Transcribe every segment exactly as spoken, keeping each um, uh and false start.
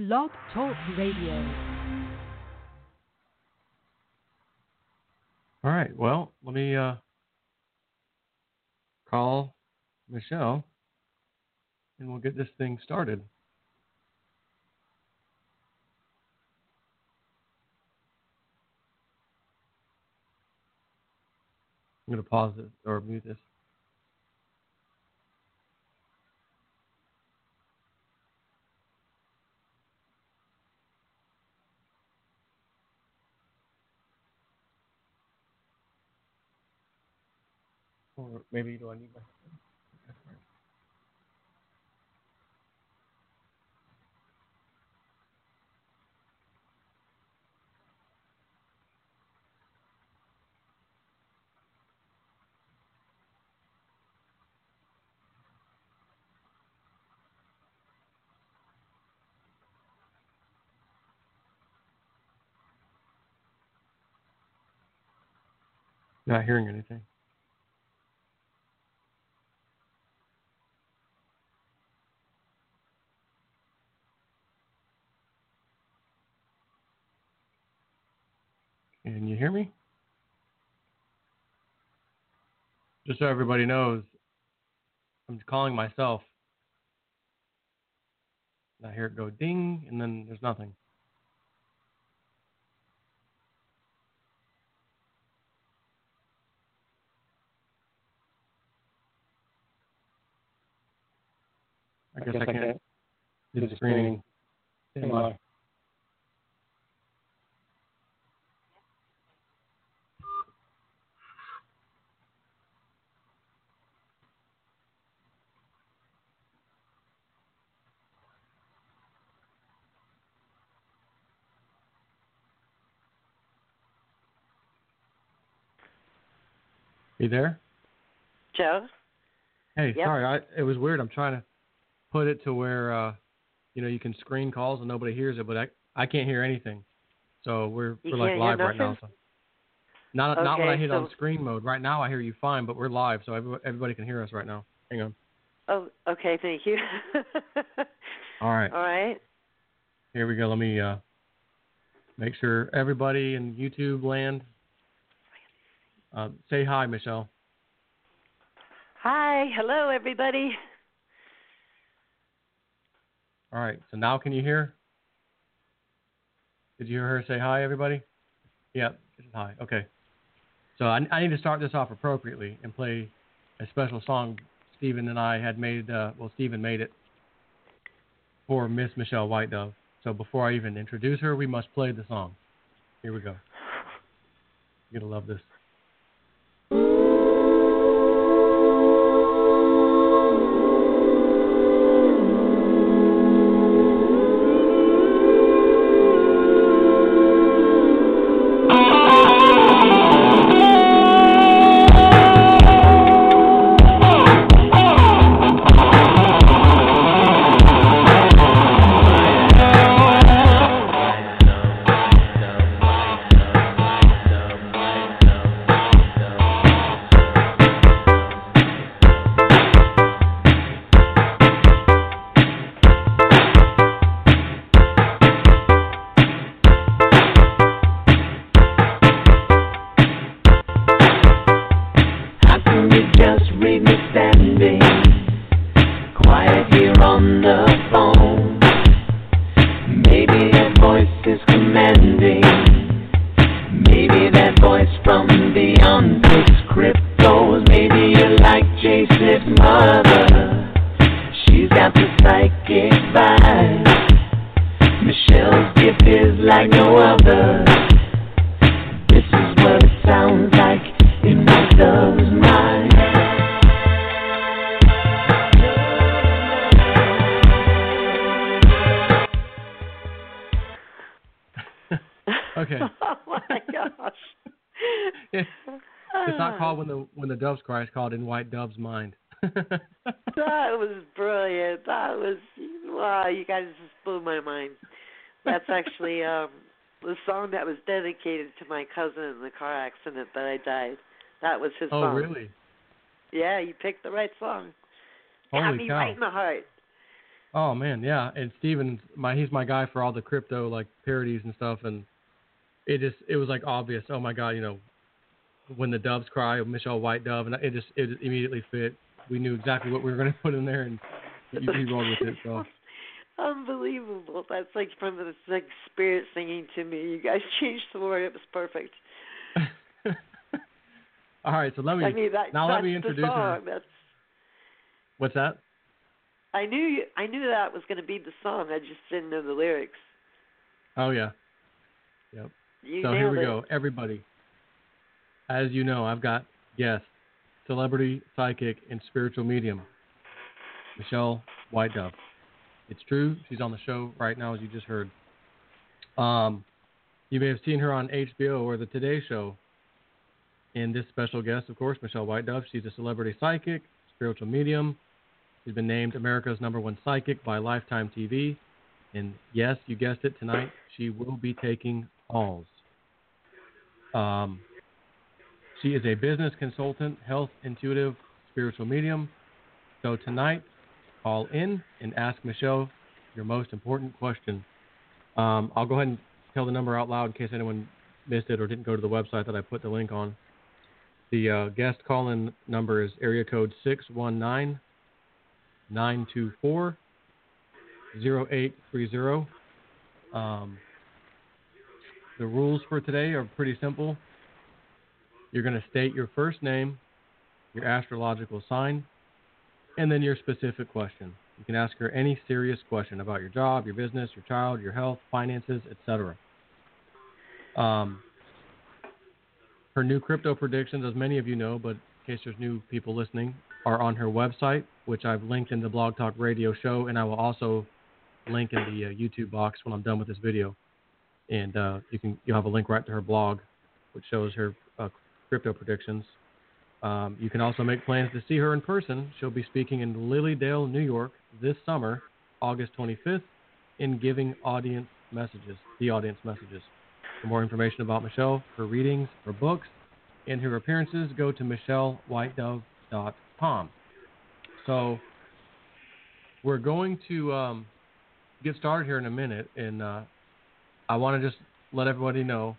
Blog Talk Radio. All right, well, let me uh, call Michelle, and we'll get this thing started. I'm going to pause it or mute this. Or maybe do I need my... Not hearing anything. Can you hear me? Just so everybody knows, I'm calling myself. I hear it go ding, and then there's nothing. I guess I, I can't do the screening. Stand by. You there? Joe? Hey, Yep. sorry, I, it was weird. I'm trying to put it to where, uh, you know, you can screen calls and nobody hears it, but I, I can't hear anything. So we're You we're like can't live hear right now. nothing? So not Okay, not when I hit so, on screen mode. Right now I hear you fine, but we're live, so everybody, everybody can hear us right now. Hang on. Oh, okay, thank you. All right. All right. Here we go. Let me uh, make sure everybody in YouTube land uh, say hi, Michelle. Hi, hello, everybody. All right. So now can you hear? Did you hear her say hi, everybody? Yep. Hi. Okay. So I, I need to start this off appropriately and play a special song Stephen and I had made. Uh, well, Stephen made it for Miss Michelle White Dove. So before I even introduce her, we must play the song. Here we go. You're going to love this. Okay. Oh my gosh. It's not called when the when the doves cry. It's called In White Dove's Mind. That was brilliant. That was wow. You guys just blew my mind. That's actually um, the song that was dedicated to my cousin in the car accident that I died. That was his oh, song. Oh, really? Yeah, you picked the right song. Got Holy me cow. right in the heart. Oh man, yeah. And Steven, my he's my guy for all the crypto like parodies and stuff, and it just it was like obvious. Oh my God, you know, when the doves cry, Michelle White Dove, and it just it just immediately fit. We knew exactly what we were going to put in there, and you, you rolled with it. So unbelievable. That's like from the like spirit singing to me. You guys changed the word. It was perfect. all right, so let me I mean, that, now that's let me the introduce song. her. That's. What's that? I knew you, I knew that was going to be the song. I just didn't know the lyrics. Oh yeah. Yep. You so nailed here we it. go, everybody. As you know, I've got guest, celebrity, psychic, and spiritual medium, Michelle White Dove. It's true. She's on the show right now, as you just heard. Um, you may have seen her on H B O or the Today Show. And this special guest, of course, Michelle White Dove. She's a celebrity psychic, spiritual medium. She's been named America's number one psychic by Lifetime T V. And yes, you guessed it, tonight she will be taking calls. Um, she is a business consultant, health intuitive, spiritual medium. So tonight, call in and ask Michelle your most important question. Um, I'll go ahead and tell the number out loud in case anyone missed it or didn't go to the website that I put the link on. The uh, guest call-in number is area code six one nine, nine two four, zero eight three zero. Um, the rules for today are pretty simple. You're going to state your first name, your astrological sign, and then your specific question. You can ask her any serious question about your job, your business, your child, your health, finances, et cetera. Um, her new crypto predictions, as many of you know, but in case there's new people listening, are on her website, which I've linked in the Blog Talk Radio show, and I will also link in the uh, YouTube box when I'm done with this video. And uh, you can you'll have a link right to her blog, which shows her uh, crypto predictions. Um, you can also make plans to see her in person. She'll be speaking in Lilydale, New York this summer, August twenty-fifth, in Giving Audience Messages, the Audience Messages. For more information about Michelle, her readings, her books, and her appearances, go to michelle white dove dot com. So we're going to um, get started here in a minute, and uh, I want to just let everybody know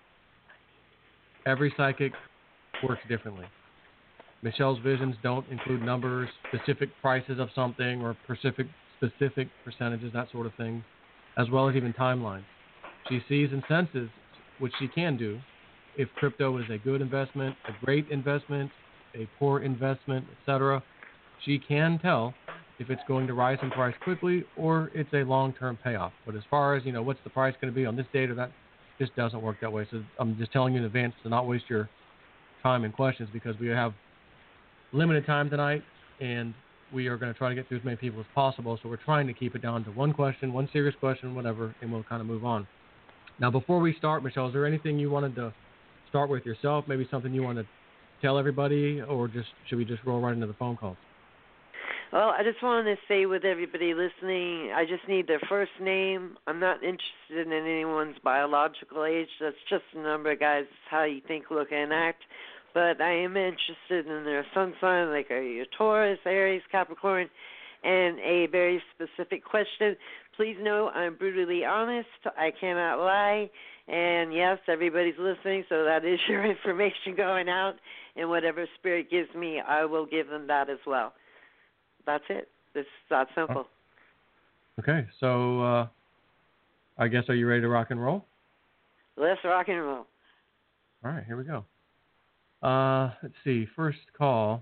every psychic works differently. Michelle's visions don't include numbers, specific prices of something, or specific specific percentages, that sort of thing, as well as even timelines. She sees and senses, which she can do, if crypto is a good investment, a great investment, a poor investment, et cetera. She can tell if it's going to rise in price quickly or it's a long-term payoff. But as far as, you know, what's the price going to be on this date or that, just doesn't work that way. So I'm just telling you in advance to not waste your time and questions, because we have limited time tonight, and we are going to try to get through as many people as possible. So we're trying to keep it down to one question, one serious question, whatever, and we'll kind of move on. Now, before we start, Michelle, is there anything you wanted to start with yourself? Maybe something you want to tell everybody, or just should we just roll right into the phone calls? Well, I just wanted to say with everybody listening, I just need their first name. I'm not interested in anyone's biological age. That's just a number, guys. It's how you think, look, and act. But I am interested in their sun sign, like are you Taurus, Aries, Capricorn, and a very specific question. Please know I'm brutally honest. I cannot lie. And, yes, everybody's listening, so that is your information going out. And whatever spirit gives me, I will give them that as well. That's it. It's that simple. Okay, so uh, I guess, are you ready to rock and roll? Let's rock and roll. All right, here we go. Uh, let's see, first call.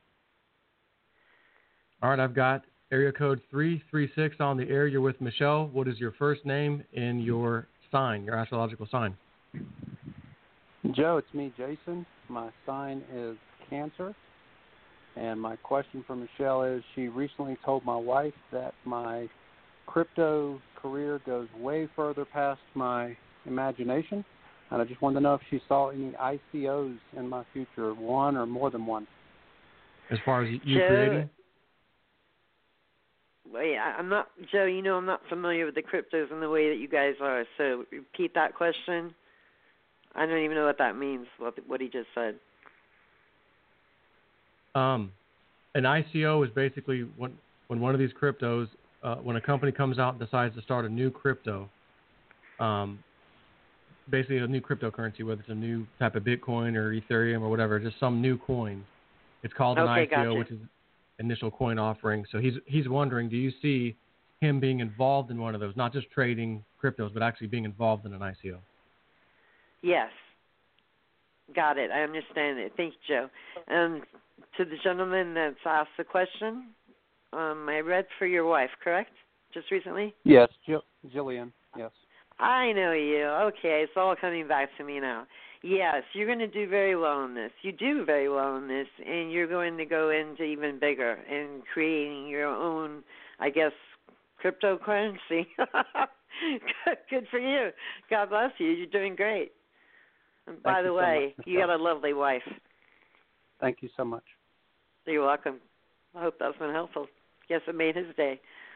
All right, I've got area code three three six on the air. You're with Michelle. What is your first name and your sign, your astrological sign? Joe, it's me, Jason. My sign is Cancer. And my question for Michelle is, she recently told my wife that my crypto career goes way further past my imagination. And I just wanted to know if she saw any I C Os in my future, one or more than one. As far as you Joe, creating? Wait, I'm not, Joe, you know I'm not familiar with the cryptos in the way that you guys are, so repeat that question. I don't even know what that means, what, what he just said. Um, an I C O is basically when, when one of these cryptos uh, when a company comes out and decides to start a new crypto, um, basically a new cryptocurrency, whether it's a new type of Bitcoin or Ethereum or whatever, just some new coin. It's called an Okay, I C O, gotcha. which is initial coin offering. So he's he's wondering, do you see him being involved in one of those, not just trading cryptos, but actually being involved in an I C O? Yes. Got it. I understand it. Thank you, Joe. Um, to the gentleman that's asked the question, um, I read for your wife, correct? Just recently? Yes, Jill, Jillian. Yes. I know you. Okay, it's all coming back to me now. Yes, you're going to do very well in this. You do very well in this, and you're going to go into even bigger and creating your own, I guess, cryptocurrency. Good for you. God bless you. You're doing great. And by Thank the you so way, much, you got a lovely wife. Thank you so much. You're welcome. I hope that's been helpful. Guess it made his day.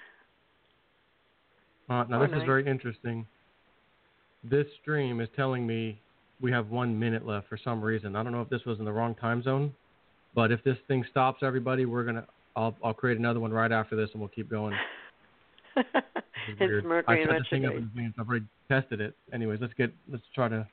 Uh, now, Oh, this nice. is very interesting. This stream is telling me we have one minute left for some reason. I don't know if this was in the wrong time zone, but if this thing stops, everybody, we're gonna. I'll I'll create another one right after this, and we'll keep going. It's Mercury I in set this thing up retrograde. in advance. I've already tested it. Anyways, let's get let's try to.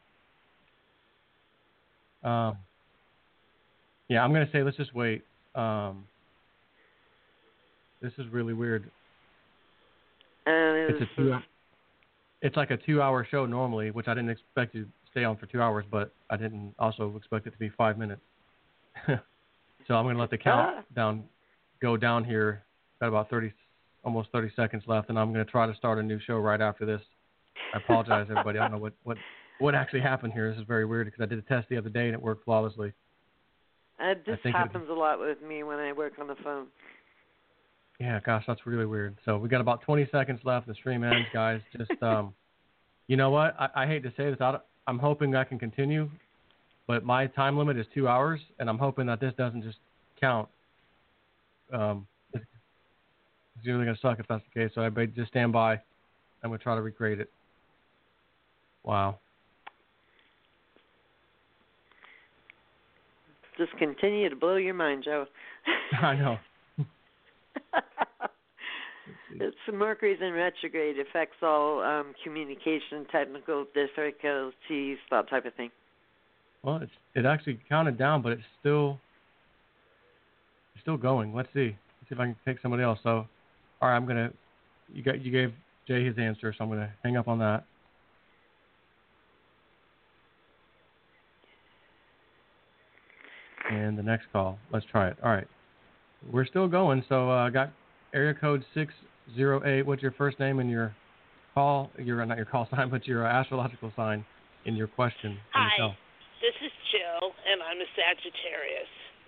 Um, yeah, I'm gonna say let's just wait. Um, this is really weird. And It's a two. It's like a two-hour show normally, which I didn't expect to stay on for two hours, but I didn't also expect it to be five minutes. So I'm going to let the countdown go down here. Got about thirty, almost thirty seconds left, and I'm going to try to start a new show right after this. I apologize, everybody. I don't know what, what, what actually happened here. This is very weird because I did a test the other day and it worked flawlessly. Uh, this happens it, a lot with me when I work on the phone. Yeah, gosh, that's really weird. So we got about twenty seconds left. The stream ends, guys. Just, um, you know what? I, I hate to say this. I, I'm hoping I can continue, but my time limit is two hours, and I'm hoping that this doesn't just count. Um, it's really going to suck if that's the case. So I just stand by. I'm going to try to recreate it. Wow. Just continue to blow your mind, Joe. I know. It's Mercury's in retrograde. It affects all um, communication, technical difficulties, that type of thing. Well, it's it actually counted down, but it's still it's still going. Let's see. Let's see if I can take somebody else. So, all right, I'm gonna. You got you gave Jay his answer, so I'm gonna hang up on that. And the next call. Let's try it. All right, we're still going. So I uh, got area code six zero eight. What's your first name and your call? Your not your call sign, but your uh, astrological sign in your question. Hi, yourself. This is Jill, and I'm a Sagittarius.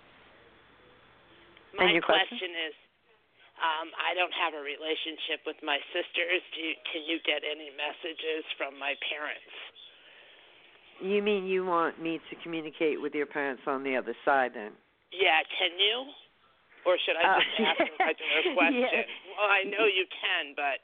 My and your question? question is, um, I don't have a relationship with my sisters. Do you, can you get any messages from my parents? You mean you want me to communicate with your parents on the other side, then? Yeah, can you? Or should I just uh, ask a regular question? Yeah. Well, I know you can, but...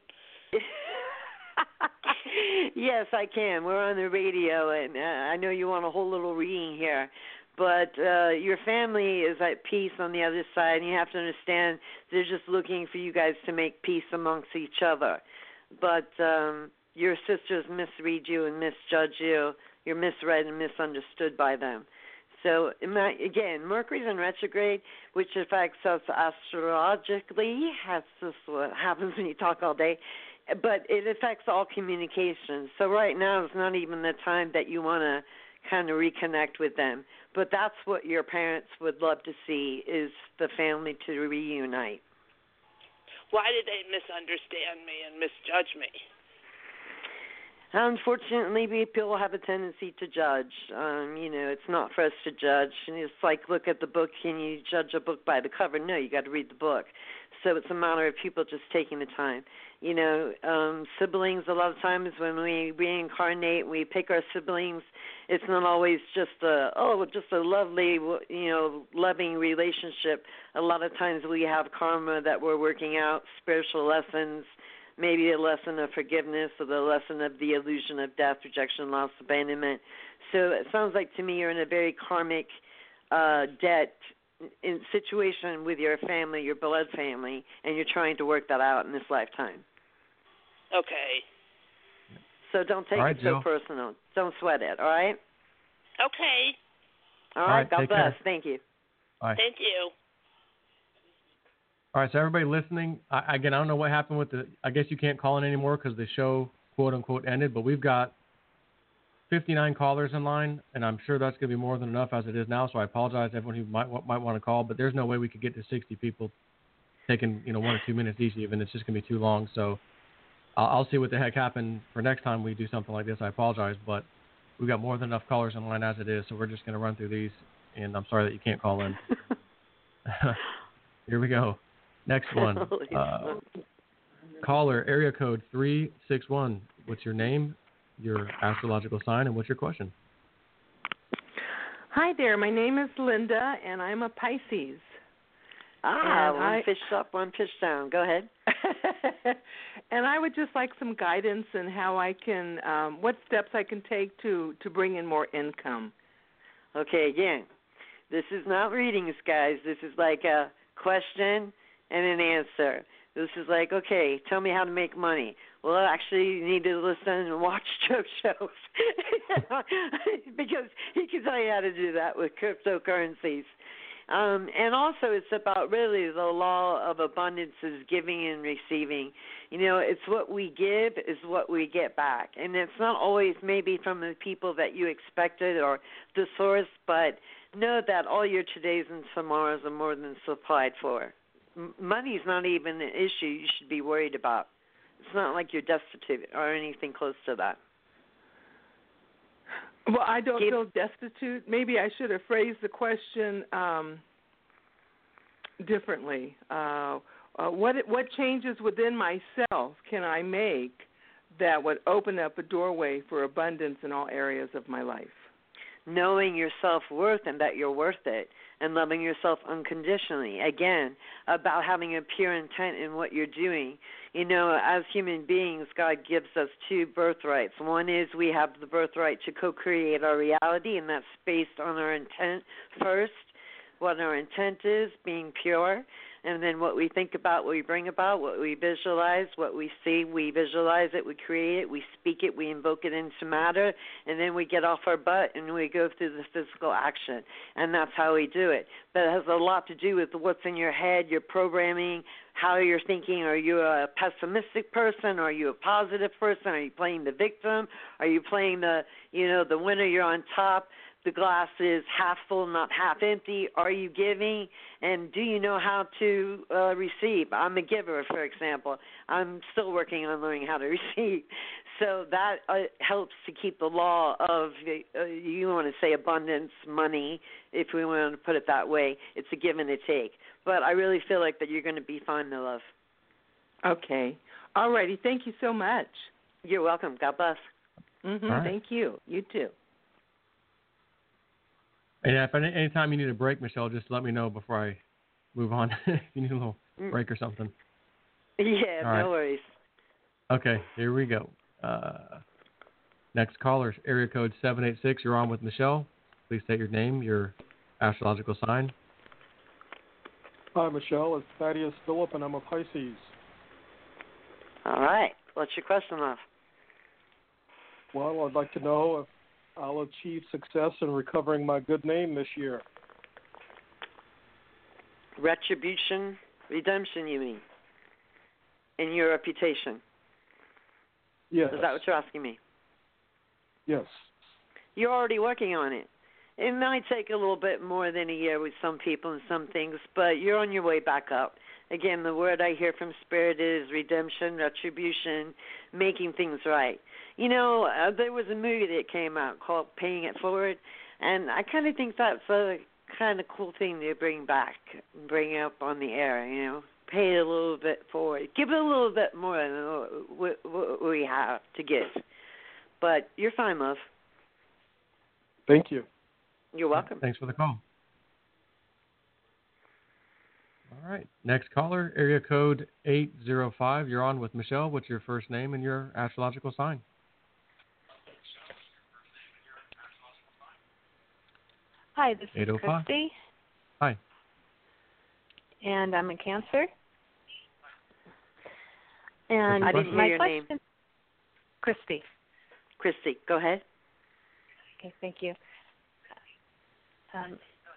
Yes, I can. We're on the radio, and uh, I know you want a whole little reading here. But uh, your family is at peace on the other side, and you have to understand they're just looking for you guys to make peace amongst each other. But um, your sisters misread you and misjudge you. You're misread and misunderstood by them. So, again, Mercury's in retrograde, which affects us astrologically. That's just what happens when you talk all day. But it affects all communications. So right now is not even the time that you want to kind of reconnect with them. But that's what your parents would love to see, is the family to reunite. Why did they misunderstand me and misjudge me? Unfortunately, people have a tendency to judge. Um, you know, it's not for us to judge. And it's like, look at the book. Can you judge a book by the cover? No, you got to read the book. So it's a matter of people just taking the time. You know, um, siblings, a lot of times when we reincarnate, we pick our siblings, it's not always just a, oh, just a lovely, you know, loving relationship. A lot of times we have karma that we're working out, spiritual lessons, maybe a lesson of forgiveness or the lesson of the illusion of death, rejection, loss, abandonment. So it sounds like to me you're in a very karmic uh, debt in situation with your family, your blood family, and you're trying to work that out in this lifetime. Okay. So don't take right, it so Jill. personal. Don't sweat it, all right? Okay. All All right, right, God take bless. care. Thank you. Bye. Thank you. All right, so everybody listening, I, again, I don't know what happened with the, I guess you can't call in anymore because the show, quote unquote, ended, but we've got fifty-nine callers in line, and I'm sure that's going to be more than enough as it is now, so I apologize to everyone who might might want to call, but there's no way we could get to sixty people taking, you know, one or two minutes each even. It's just going to be too long, so I'll, I'll see what the heck happened for next time we do something like this. I apologize, but we've got more than enough callers in line as it is, so we're just going to run through these, and I'm sorry that you can't call in. Here we go. Next one. Uh, caller, area code three six one. What's your name, your astrological sign, and what's your question? Hi there. My name is Linda, and I'm a Pisces. Ah, And one I- fish up, one fish down. Go ahead. And I would just like some guidance in how I can, um, what steps I can take to, to bring in more income. Okay, again, this is not readings, guys. This is like a question and an answer. This is like, okay, tell me how to make money. Well, actually, you need to listen and watch Joe shows because he can tell you how to do that with cryptocurrencies. Um, and also, it's about really the law of abundance is giving and receiving. You know, it's what we give is what we get back. And it's not always maybe from the people that you expected or the source, but know that all your todays and tomorrows are more than supplied for. M- money's not even an issue you should be worried about. It's not like you're destitute or anything close to that. Well, I don't Keep- feel destitute. Maybe I should have phrased the question um, differently. Uh, uh, what what changes within myself can I make that would open up a doorway for abundance in all areas of my life? Knowing your self-worth and that you're worth it, and loving yourself unconditionally. Again, about having a pure intent in what you're doing. You know, as human beings, God gives us two birthrights. One is we have the birthright to co-create our reality, and that's based on our intent first, what our intent is, being pure, and then what we think about, what we bring about, what we visualize, what we see, we visualize it, we create it, we speak it, we invoke it into matter, and then we get off our butt and we go through the physical action, and that's how we do it. But it has a lot to do with what's in your head, your programming, how you're thinking. Are you a pessimistic person? Are you a positive person? Are you playing the victim? Are you playing the, you know, the winner, you're on top? The glass is half full, not half empty. Are you giving? And do you know how to uh, receive? I'm a giver, for example. I'm still working on learning how to receive. So that uh, helps to keep the law of, uh, you want to say abundance, money, if we want to put it that way. It's a give and a take. But I really feel like that you're going to be fine, my love. Okay. All righty. Thank you so much. You're welcome. God bless. Mm-hmm. All right. Thank you. You too. And if any anytime you need a break, Michelle, just let me know before I move on. If you need a little break or something. Yeah, All no right. worries. Okay, here we go. Uh, next caller, area code seven eight six. You're on with Michelle. Please state your name, your astrological sign. Hi, Michelle. It's Thaddeus Phillip, and I'm a Pisces. All right. What's your question, love? Well, I'd like to know if I'll achieve success in recovering my good name this year. Retribution, redemption, you mean, in your reputation. Yes. Is that what you're asking me? Yes. You're already working on it. It might take a little bit more than a year with some people and some things, but you're on your way back up. Again, the word I hear from Spirit is redemption, retribution, making things right. You know, uh, there was a movie that came out called Paying It Forward, and I kind of think that's a kind of cool thing to bring back, bring up on the air, you know. Pay it a little bit forward. Give it a little bit more than what we have to give. But you're fine, love. Thank you. You're welcome. Thanks for the call. All right. Next caller, area code eight zero five. You're on with Michelle. What's your first name and your astrological sign? Hi, this is eight oh five. Christy. Hi. and I'm a Cancer. And I didn't hear my your question, name. Christy. Christy, go ahead. Okay, thank you. Um,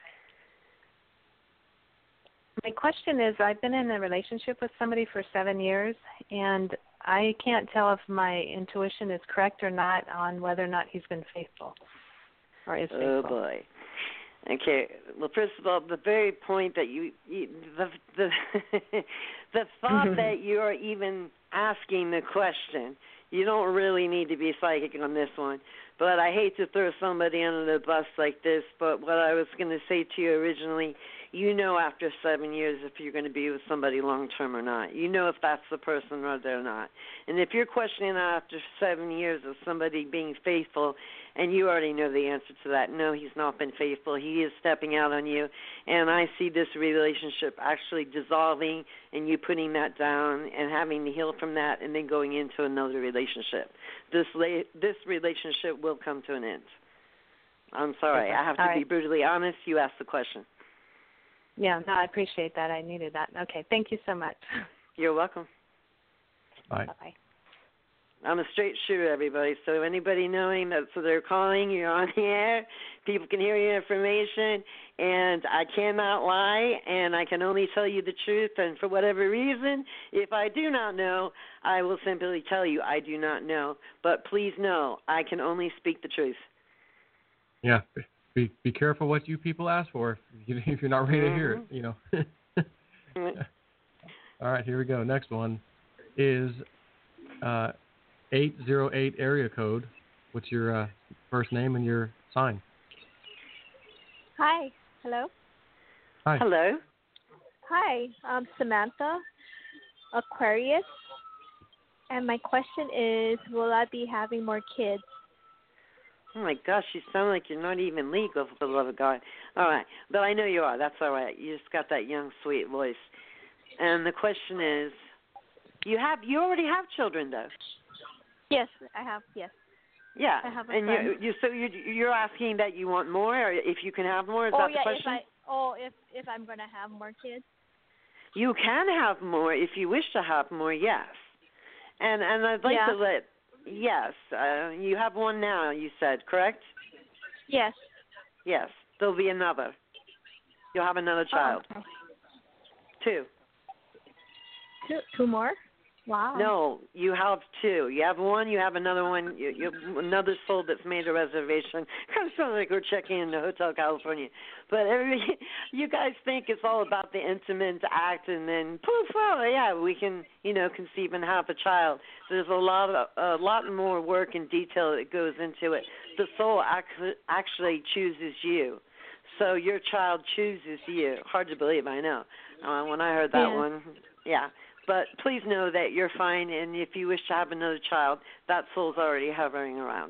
my question is, I've been in a relationship with somebody for seven years, and I can't tell if my intuition is correct or not on whether or not he's been faithful or is faithful. Oh, boy. Okay. Well, first of all, the very point that you, you the the the thought that you're even asking the question, you don't really need to be psychic on this one. But I hate to throw somebody under the bus like this, but what I was going to say to you originally, you know after seven years if you're going to be with somebody long term or not. You know if that's the person or they're not. And if you're questioning that after seven years of somebody being faithful, and you already know the answer to that, no, he's not been faithful. He is stepping out on you. And I see this relationship actually dissolving and you putting that down and having to heal from that and then going into another relationship. This la- this relationship will come to an end. I'm sorry. Okay. I have to All be right. brutally honest. You asked the question. Yeah, no, I appreciate that. I needed that. Okay, thank you so much. You're welcome. Bye. Bye-bye. I'm a straight shooter, everybody. So anybody knowing that, so they're calling, you're on the air, people can hear your information, and I cannot lie, and I can only tell you the truth. And for whatever reason, if I do not know, I will simply tell you I do not know. But please know, I can only speak the truth. Yeah. Be be careful what you people ask for if, you, if you're not ready to hear it. You know. Mm-hmm. All right, here we go. Next one is uh, eight zero eight area code. What's your uh, first name and your sign? Hi. Hello. Hi. Hello. Hi. I'm Samantha, Aquarius. And my question is, will I be having more kids? Oh, my gosh, you sound like you're not even legal, for the love of God. All right, but I know you are. That's all right. You just got that young, sweet voice. And the question is, you have you already have children, though? Yes, I have, yes. Yeah, I have a and son. you, you so you you're asking that you want more, or if you can have more? Is oh, that yeah, the question? If I, oh, if, if I'm going to have more kids? You can have more if you wish to have more, yes. And and I'd like Yeah. to let, yes, uh, you have one now, you said, correct? Yes. Yes, there'll be another. You'll have another child. Oh, okay. Two. Two, two more? Wow. No, you have two. You have one. You have another one. You, you another soul that's made a reservation. Kind of sounds like we're checking into Hotel California. But every, you guys think it's all about the intimate act, and then poof, oh yeah, we can, you know, conceive and have a child. There's a lot of a lot more work and detail that goes into it. The soul actually actually chooses you. So your child chooses you. Hard to believe, I know. Uh, when I heard that Yeah. one, yeah. But please know that you're fine, and if you wish to have another child, that soul's already hovering around.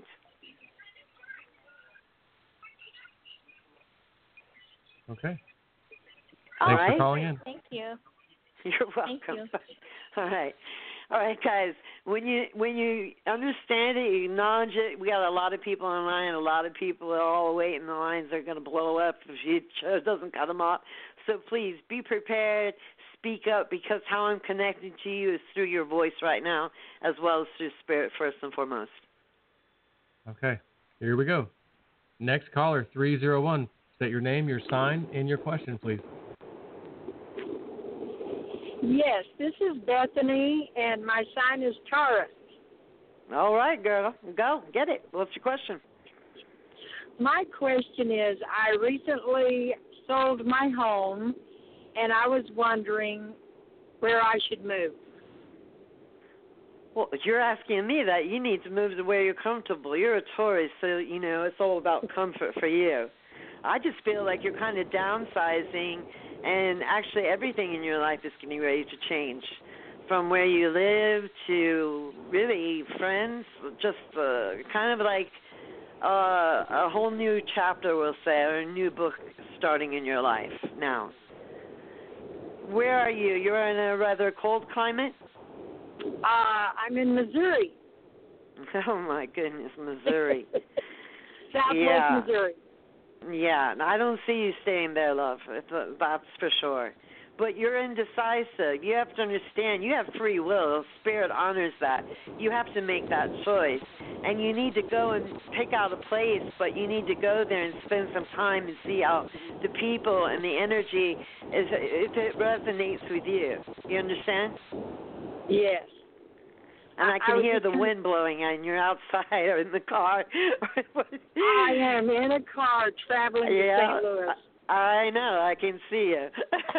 Okay. Oh, Thanks right. for calling in. Thank you. You're welcome. Thank you. All right. All right, guys. When you when you understand it, you acknowledge it. We got a lot of people online. A lot of people are all waiting. The lines are going to blow up if you show doesn't cut them off. So please be prepared. Speak up, because how I'm connecting to you is through your voice right now, as well as through spirit first and foremost. Okay. Here we go. Next caller, three zero one. State your name, your sign, and your question, please. Yes, this is Bethany, and my sign is Taurus. All right, girl. Go. Get it. What's your question? My question is, I recently sold my home, and I was wondering where I should move. Well, if you're asking me that, you need to move to where you're comfortable. You're a Taurus, so, you know, it's all about comfort for you. I just feel like you're kind of downsizing, and actually everything in your life is getting ready to change. From where you live to really friends, just uh, kind of like uh, a whole new chapter, we'll say, or a new book starting in your life now. Where are you? You're in a rather cold climate? Uh, I'm in Missouri. Oh, my goodness, Missouri. Southwest yeah. Missouri. Yeah, I don't see you staying there, love. It's, uh, that's for sure. but you're indecisive. You have to understand you have free will. Spirit honors that. You have to make that choice. And you need to go and pick out a place, but you need to go there and spend some time and see how the people and the energy, is if it resonates with you. You understand? Yes. And I can I hear the just, wind blowing and you're outside or in the car. I am in a car traveling yeah, to Saint Louis. I know. I can see you.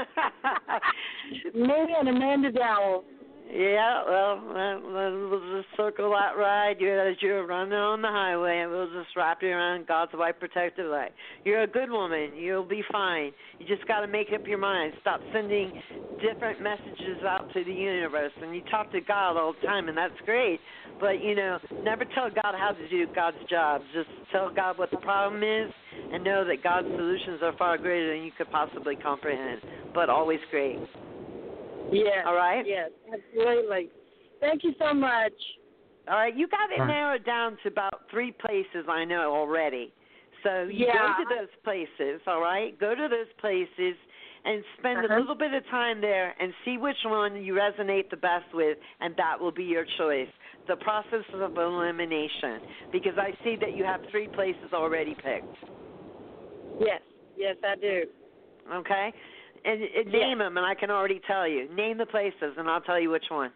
Me and Amanda Dowell. Yeah, well, we'll just circle that ride you as you're running on the highway, and we'll just wrap you around God's white protective light. You're a good woman. You'll be fine. You just got to make up your mind. Stop sending different messages out to the universe. And you talk to God all the time, and that's great. But, you know, never tell God how to do God's job. Just tell God what the problem is and know that God's solutions are far greater than you could possibly comprehend, but always great. Yes. All right? Yes, absolutely. Thank you so much. All right, you got it All right. narrowed down to about three places I know already. So you Yeah. go to those places, all right? Go to those places and spend Uh-huh. a little bit of time there and see which one you resonate the best with, and that will be your choice. The process of elimination, because I see that you have three places already picked. Yes. Yes, I do. Okay? And, and name them, and I can already tell you. Name the places, and I'll tell you which one.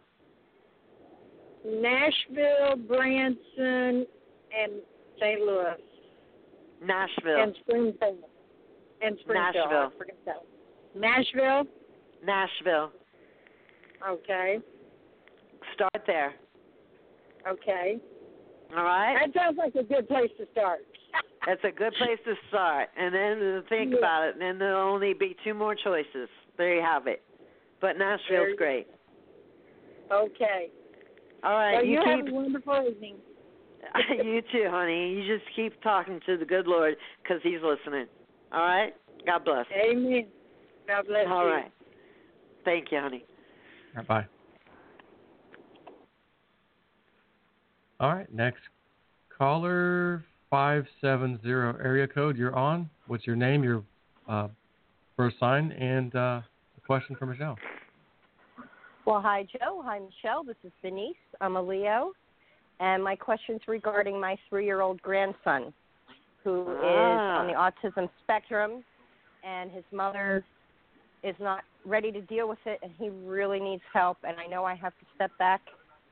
Nashville, Branson, and Saint Louis. Nashville. And Springfield. And Springfield. Nashville. I forget that. Nashville? Nashville. Okay. Start there. Okay. All right? That sounds like a good place to start. That's a good place to start. And then think Yeah. about it. And then there'll only be two more choices. There you have it. But Nashville's great. Okay. All right. Well, you you keep, have a wonderful evening. you too, honey. You just keep talking to the good Lord because he's listening. All right? God bless. Amen. God bless All you. right. Thank you, honey. All right, bye. All right, next caller, five seven zero area code. You're on. What's your name, your uh, first sign, and uh, a question for Michelle? Well, hi, Joe. Hi, Michelle. This is Denise. I'm a Leo. And my question's regarding my three-year-old grandson, who Ah. is on the autism spectrum, and his mother is not ready to deal with it, and he really needs help. And I know I have to step back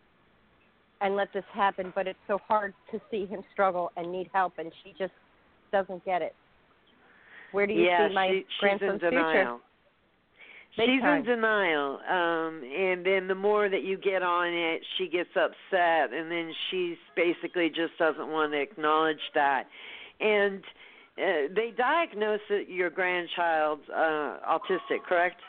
and let this happen, but it's so hard to see him struggle and need help, and she just doesn't get it. Where do you yeah, see my she, she's grandson's in denial. future? Big She's time. in denial, um, and then the more that you get on it, she gets upset, and then she basically just doesn't want to acknowledge that. And uh, they diagnosed that your grandchild's uh, autistic, correct?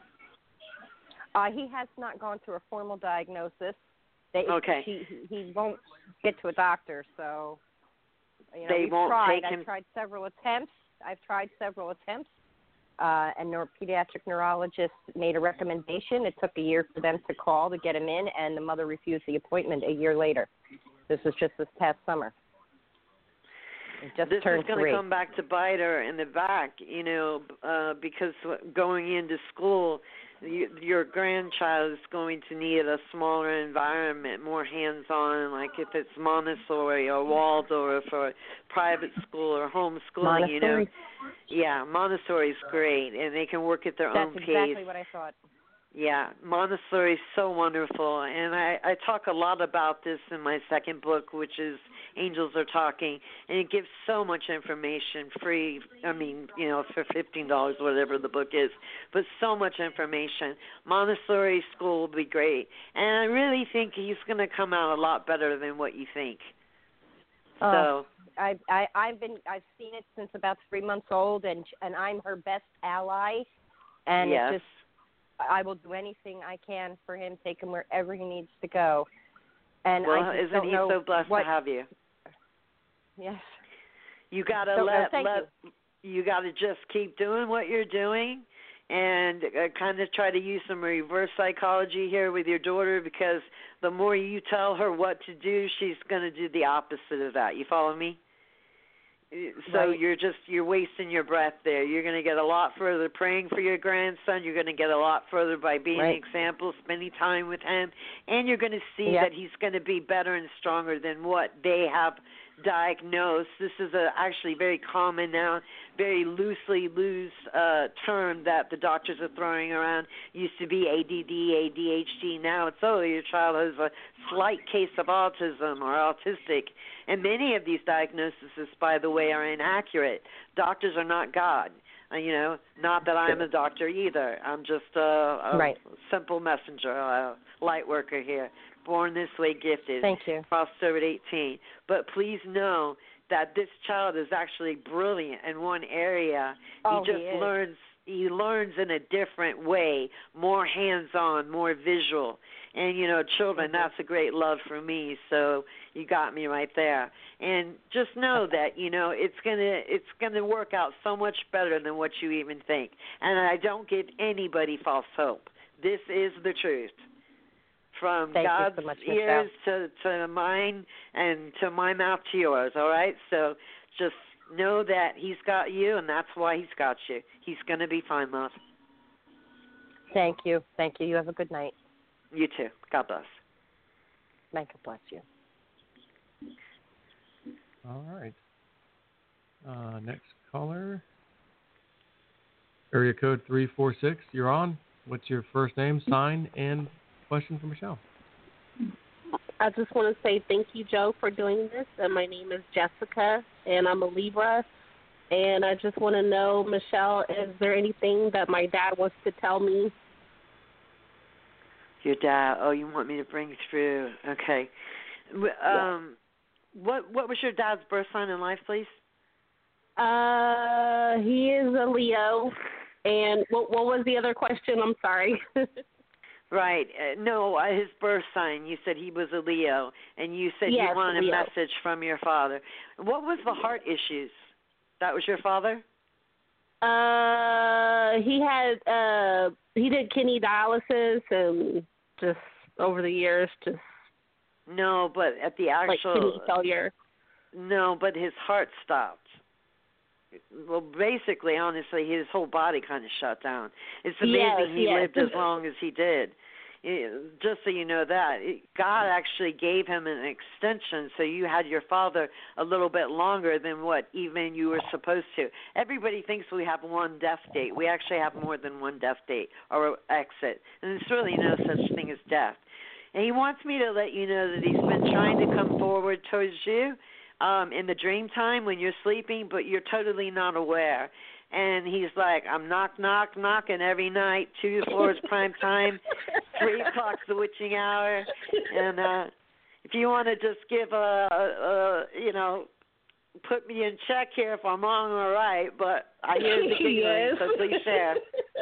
Uh, he has not gone through a formal diagnosis. They, Okay. He, he won't get to a doctor, so you know, They we've won't tried. take him- I've tried several attempts. I've tried several attempts, uh, and the pediatric neurologist made a recommendation. It took a year for them to call to get him in, and the mother refused the appointment a year later. This was just this past summer. He just This turned is going three. to come back to bite her in the back, you know, uh, because going into school, you, your grandchild is going to need a smaller environment, more hands-on, like if it's Montessori or Waldorf or private school or homeschooling, you know. Montessori. Yeah, Montessori's great, and they can work at their That's own pace. exactly what I thought. Yeah, Montessori is so wonderful, and I, I talk a lot about this in my second book, which is Angels Are Talking, and it gives so much information free, I mean, you know, for fifteen dollars, whatever the book is, but so much information. Montessori school will be great, and I really think he's going to come out a lot better than what you think. Uh, So, I, I, I've been, I've seen it since about three months old, and and I'm her best ally, and yes. it just, I will do anything I can for him, take him wherever he needs to go. And well, I just isn't don't he know so blessed what, to have you? Yes. You got to Don't know. let Thank let you, you got to just keep doing what you're doing, and uh, kind of try to use some reverse psychology here with your daughter, because the more you tell her what to do, she's going to do the opposite of that. You follow me? So right. you're just you're wasting your breath there. You're going to get a lot further praying for your grandson. You're going to get a lot further by being right. an example, spending time with him, and you're going to see yep. that he's going to be better and stronger than what they have diagnosed. This is a actually very common now, very loosely loose uh, term that the doctors are throwing around. Used to be A D D, A D H D. Now it's, oh, your child has a slight case of autism or autistic. And many of these diagnoses, by the way, are inaccurate. Doctors are not God. Uh, you know, not that I'm a doctor either. I'm just a, a right. simple messenger, a light worker here. Born this way, gifted. Thank you. Crossed over at eighteen. But please know that this child is actually brilliant in one area. Oh, he just he is. learns. He learns in a different way, more hands-on, more visual. And you know, children, mm-hmm. that's a great love for me. So you got me right there. And just know that you know it's gonna it's gonna work out so much better than what you even think. And I don't give anybody false hope. This is the truth. From Thank God's so much, ears to, to mine and to my mouth to yours, all right? So just know that he's got you, and that's why he's got you. He's going to be fine, love. Thank you. Thank you. You have a good night. You too. God bless. May God bless you. All right. Uh, next caller. Area code three four six. You're on. What's your first name, sign, and question for Michelle? I just want to say thank you, Joe, for doing this. And my name is Jessica, and I'm a Libra. And I just want to know, Michelle, is there anything that my dad wants to tell me? Your dad. Oh, you want me to bring through? Okay. Um, yeah. What What was your dad's birth sign in life, please? Uh, he is a Leo. And what what was the other question? I'm sorry. Right. Uh, no, uh, his birth sign. You said he was a Leo, and you said yes, you wanted Leo. a message from your father. What was the heart issues? That was your father? Uh, he had uh he did kidney dialysis and just over the years just No, but at the actual like kidney failure. No, but his heart stopped. Well, basically, honestly, his whole body kind of shut down. It's amazing yes, he yes. lived as long as he did. It, just so you know that, it, God actually gave him an extension, so you had your father a little bit longer than what even you were supposed to. Everybody thinks we have one death date. We actually have more than one death date or exit, and there's really no such thing as death. And he wants me to let you know that he's been trying to come forward towards you um, in the dream time when you're sleeping, but you're totally not aware. And he's like, I'm knock, knock, knocking every night. Two to four is prime time. Three o'clock's the witching hour. And uh, if you want to just give a, a, a, you know, put me in check here if I'm wrong or right, but I hear the giggling, yes. so please share.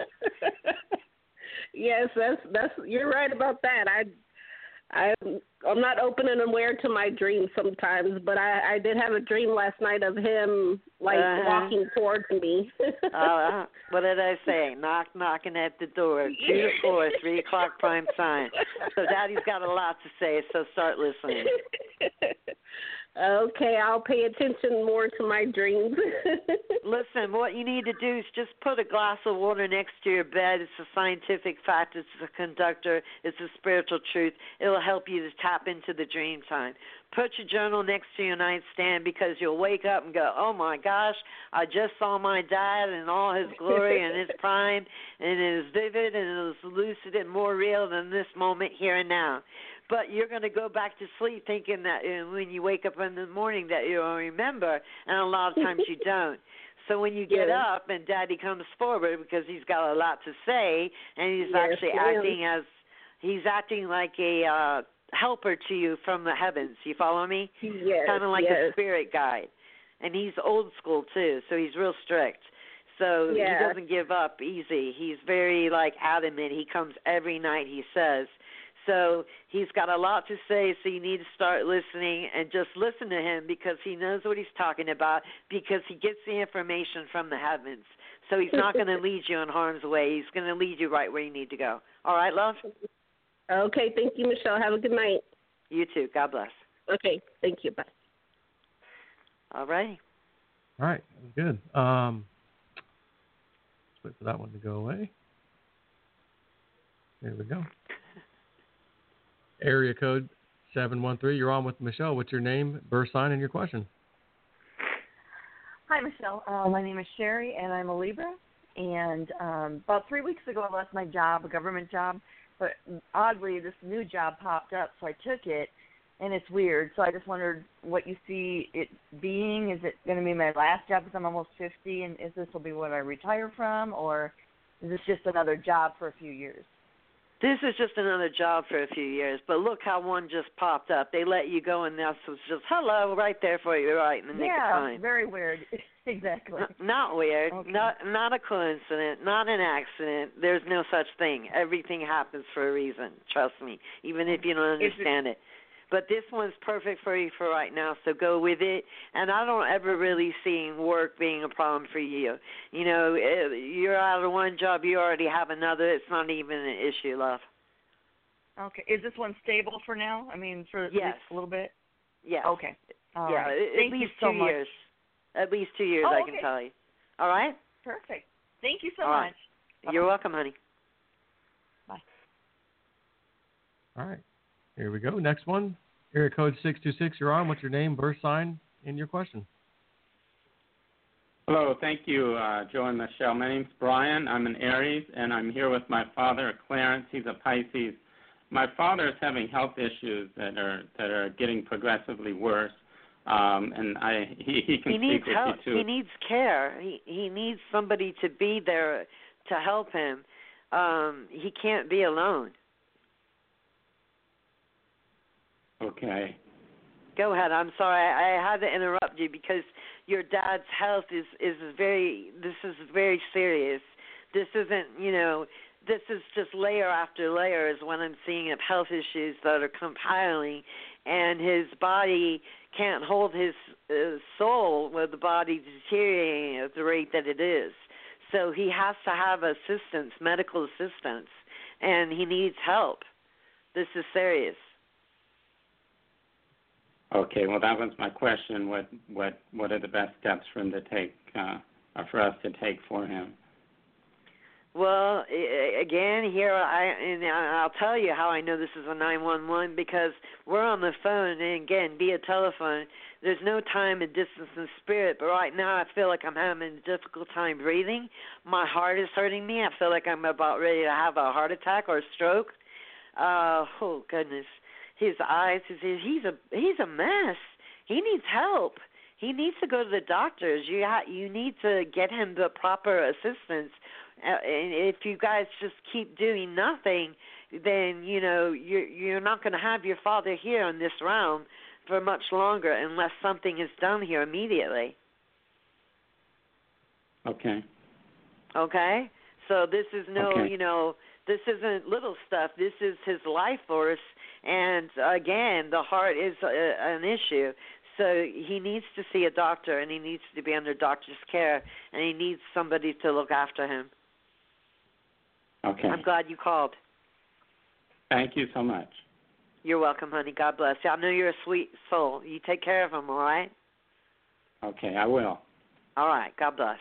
Yes, that's that's you're right about that. I I I'm not open and aware to my dreams sometimes, but I, I did have a dream last night of him like uh-huh. walking towards me. uh, what did I say? Knock, knocking at the door. Two to four, three o'clock prime time. So Daddy's got a lot to say, so start listening. Okay, I'll pay attention more to my dreams. Listen, what you need to do is just put a glass of water next to your bed. It's a scientific fact. It's a conductor. It's a spiritual truth. It'll help you to tap into the dream time. Put your journal next to your nightstand because you'll wake up and go, oh, my gosh, I just saw my dad in all his glory and his prime, and it is vivid and it is lucid and more real than this moment here and now. But you're going to go back to sleep thinking that uh, when you wake up in the morning that you'll remember, and a lot of times you don't. So when you get yes. up and Daddy comes forward because he's got a lot to say, and he's yes, actually yes. acting as he's acting like a uh, helper to you from the heavens. You follow me? Yes, kind of like yes. a spirit guide. And he's old school too, so he's real strict. So yeah. he doesn't give up easy. He's very like adamant. He comes every night, he says. So he's got a lot to say, so you need to start listening and just listen to him because he knows what he's talking about because he gets the information from the heavens. So he's not going to lead you in harm's way. He's going to lead you right where you need to go. All right, love? Okay, thank you, Michelle. Have a good night. You too. God bless. Okay, thank you. Bye. All right. All right, good. Um, let's wait for that one to go away. There we go. Area code seven one three. You're on with Michelle. What's your name, birth sign, and your question? Hi, Michelle. Uh, my name is Sherry, and I'm a Libra. And um, about three weeks ago, I lost my job, a government job. But oddly, this new job popped up, so I took it, and it's weird. So I just wondered what you see it being. Is it going to be my last job because I'm almost fifty, and is this will be what I retire from, or is this just another job for a few years? This is just another job for a few years, but look how one just popped up. They let you go, and this was just, hello, right there for you, right in the nick of time. Yeah, very weird. Exactly. N- not weird, Okay. not not a coincidence, not an accident. There's no such thing. Everything happens for a reason, trust me, even if you don't understand it. But this one's perfect for you for right now, so go with it. And I don't ever really see work being a problem for you. You know, you're out of one job, you already have another. It's not even an issue, love. Okay. Is this one stable for now? I mean, for at Yes. least a little bit? Yes. Okay. All yeah, right. at Thank least you so two much. years. At least two years, Oh, I okay. can tell you. All right? Perfect. Thank you so All right. much. You're welcome, honey. Bye. All right. Here we go. Next one. Area code six two six. You're on. What's your name, birth sign, and your question? Hello. Thank you, uh, Joe and Michelle. My name's Brian. I'm an Aries, and I'm here with my father, Clarence. He's a Pisces. My father is having health issues that are that are getting progressively worse. Um, and I he, he can he needs speak with help. you too. He needs care. He he needs somebody to be there to help him. Um, he can't be alone. Okay. Go ahead. I'm sorry. I, I had to interrupt you because your dad's health is is very. This is very serious. This isn't. You know. This is just layer after layer is what I'm seeing of health issues that are compiling, and his body can't hold his uh, soul with the body deteriorating at the rate that it is. So he has to have assistance, medical assistance, and he needs help. This is serious. Okay. Well, that was my question. What what what are the best steps for him to take, uh, or for us to take for him? Well, again, here I and I'll tell you how I know this is a nine one one because we're on the phone and again via telephone. There's no time and distance in spirit, but right now I feel like I'm having a difficult time breathing. My heart is hurting me. I feel like I'm about ready to have a heart attack or a stroke. Uh, oh goodness, his eyes. He's he's a he's a mess. He needs help. He needs to go to the doctors. You ha- you need to get him the proper assistance. Uh, and if you guys just keep doing nothing, then you know you're you're not going to have your father here in this realm for much longer unless something is done here immediately. Okay. Okay. So this is no, Okay. you know, this isn't little stuff. This is his life force, and again, the heart is a, an issue. So he needs to see a doctor, and he needs to be under doctor's care, and he needs somebody to look after him. Okay. I'm glad you called. Thank you so much. You're welcome, honey. God bless you. I know you're a sweet soul. You take care of him, all right? Okay, I will. All right. God bless.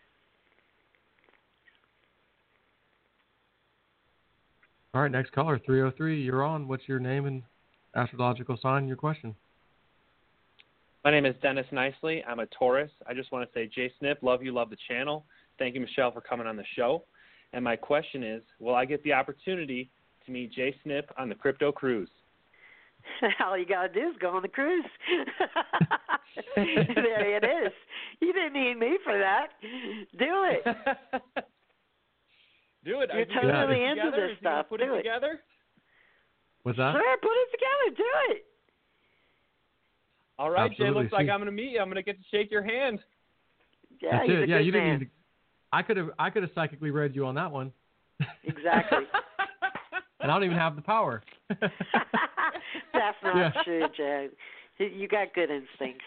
All right, next caller, three oh three. You're on. What's your name and astrological sign? Your question. My name is Dennis Nicely. I'm a Taurus. I just want to say, Jay Snip, love you, love the channel. Thank you, Michelle, for coming on the show. And my question is, will I get the opportunity to meet Jay Snip on the Crypto Cruise? All you got to do is go on the cruise. There it is. You didn't need me for that. Do it. Do it. You're totally yeah. into this stuff. Put do it it together? What's that? Sure, put it together. Do it. All right, Absolutely. Jay, looks like See. I'm going to meet you. I'm going to get to shake your hand. Yeah, That's he's it. a Yeah, good you didn't man. need to, I could have I could have psychically read you on that one. Exactly. And I don't even have the power. That's not Yeah. true, Jay. You got good instincts.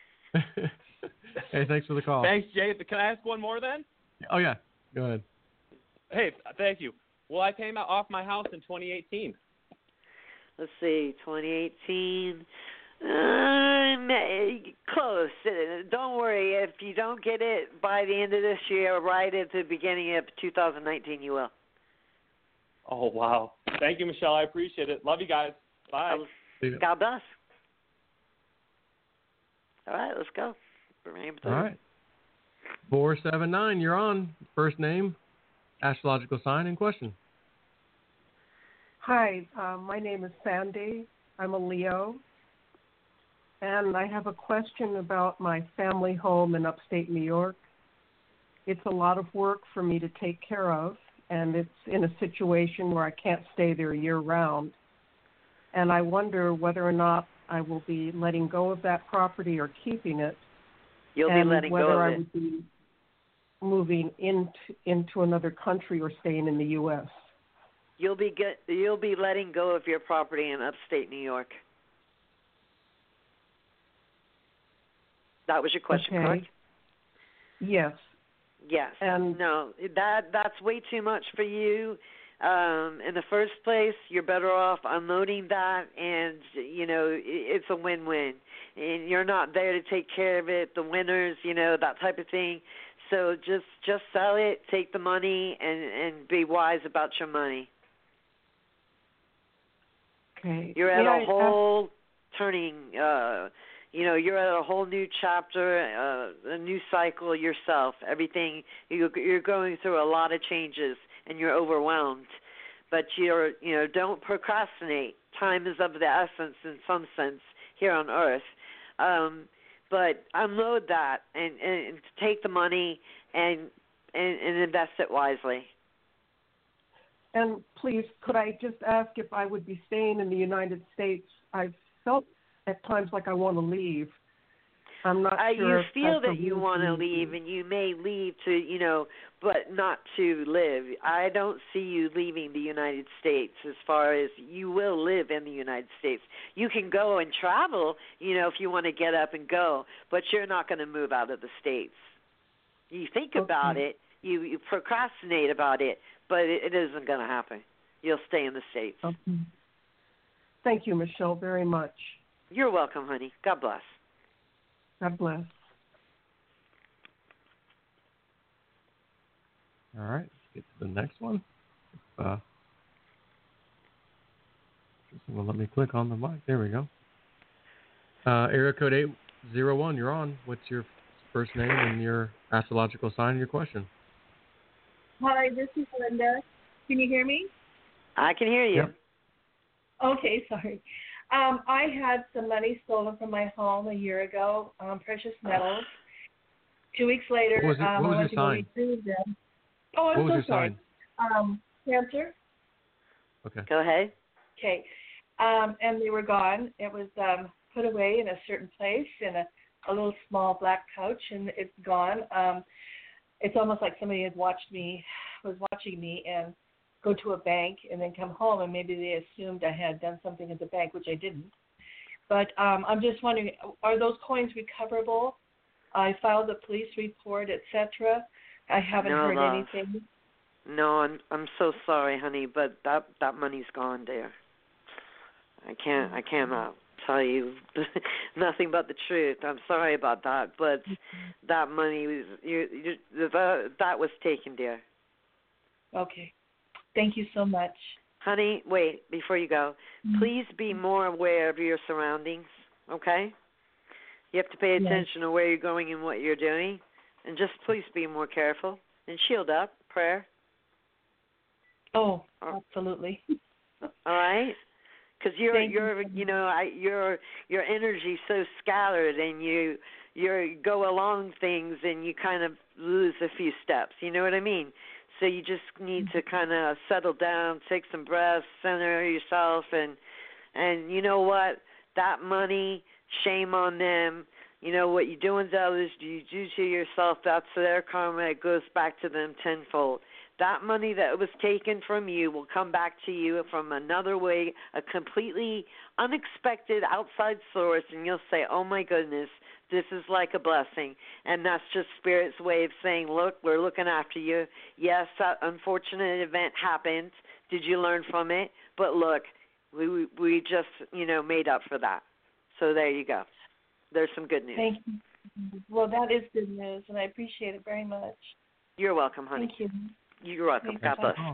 Hey, thanks for the call. Thanks, Jay. Can I ask one more then? Oh, yeah. Go ahead. Hey, thank you. Will I pay my, off my house in twenty eighteen? Let's see, twenty eighteen. Uh, close. Uh, don't worry. If you don't don't get it by the end of this year, right at the beginning of two thousand nineteen, you will. Oh, wow. Thank you, Michelle. I appreciate it. Love you guys. Bye. God bless. All right, let's go. All right. four seven nine, you're on. First name, astrological sign, and question. Hi, uh, my name is Sandy. I'm a Leo. And I have a question about my family home in upstate New York. It's a lot of work for me to take care of, and it's in a situation where I can't stay there year-round. And I wonder whether or not I will be letting go of that property or keeping it. You'll and be letting whether go of I it. would be moving into into another country or staying in the U S. You'll be get, you'll be letting go of your property in upstate New York. That was your question, Okay. correct? Yes. Yes. And no, that that's way too much for you. Um, in the first place, you're better off unloading that, and you know it, it's a win-win. And you're not there to take care of it, the winners, you know, that type of thing. So just just sell it, take the money, and and be wise about your money. Okay. You're at May a I whole turning. Uh, you know, you're at a whole new chapter, uh, a new cycle yourself. Everything you, you're going through a lot of changes, and you're overwhelmed. But you're, you know, don't procrastinate. Time is of the essence in some sense here on Earth. Um, but unload that and, and take the money and, and and invest it wisely. And please, could I just ask if I would be staying in the United States? I've felt at times like I want to leave. I'm not uh, sure. You if feel that's that a you want to reason. leave, and you may leave to, you know, but not to live. I don't see you leaving the United States as far as you will live in the United States. You can go and travel, you know, if you want to get up and go, but you're not going to move out of the States. You think Okay. about it, you, you procrastinate about it, but it, it isn't going to happen. You'll stay in the States. Okay. Thank you, Michelle, very much. You're welcome, honey. God bless. God bless. All right, let's get to the next one. Uh, well, let me click on the mic. There we go. Uh, area code eight zero one, you're on. What's your first name and your astrological sign and your question? Hi, this is Linda. Can you hear me? I can hear you. Yep. Okay, sorry. Um, I had some money stolen from my home a year ago, um, precious metals. Two weeks later, What was, it, um, what was I went your to sign? go retrieve them. Oh, I'm What was so your sorry. sign? Um, cancer. Okay. Go ahead. Okay. Um, and they were gone. It was um, put away in a certain place in a, a little small black pouch, and it's gone. Um, it's almost like somebody had watched me, was watching me, and go to a bank and then come home, and maybe they assumed I had done something at the bank, which I didn't. But um, I'm just wondering, are those coins recoverable? I filed a police report, et cetera. I haven't No, heard love. anything. No, I'm I'm so sorry, honey, but that that money's gone, dear. I can't I cannot tell you nothing but the truth. I'm sorry about that, but that money was you, you that, that was taken, dear. Okay. Thank you so much. Honey, wait, before you go, Mm-hmm. please be more aware of your surroundings, okay? You have to pay Yes. attention to where you're going and what you're doing, and just please be more careful and shield up, prayer. Oh, absolutely. All right? Because you're Thank you're you. you know I your your energy's so scattered, and you you go along things and you kind of lose a few steps. You know what I mean? So you just need to kind of settle down, take some breaths, center yourself, and and you know what? That money, shame on them. You know what you do unto others, you do to yourself. That's their karma. It goes back to them tenfold. That money that was taken from you will come back to you from another way, a completely unexpected outside source, and you'll say, oh, my goodness, this is like a blessing. And that's just Spirit's way of saying, look, we're looking after you. Yes, that unfortunate event happened. Did you learn from it? But look, we we just, you know, made up for that. So there you go. There's some good news. Thank you. Well, that is good news, and I appreciate it very much. You're welcome, honey. Thank you. You're welcome. Thank God you. bless.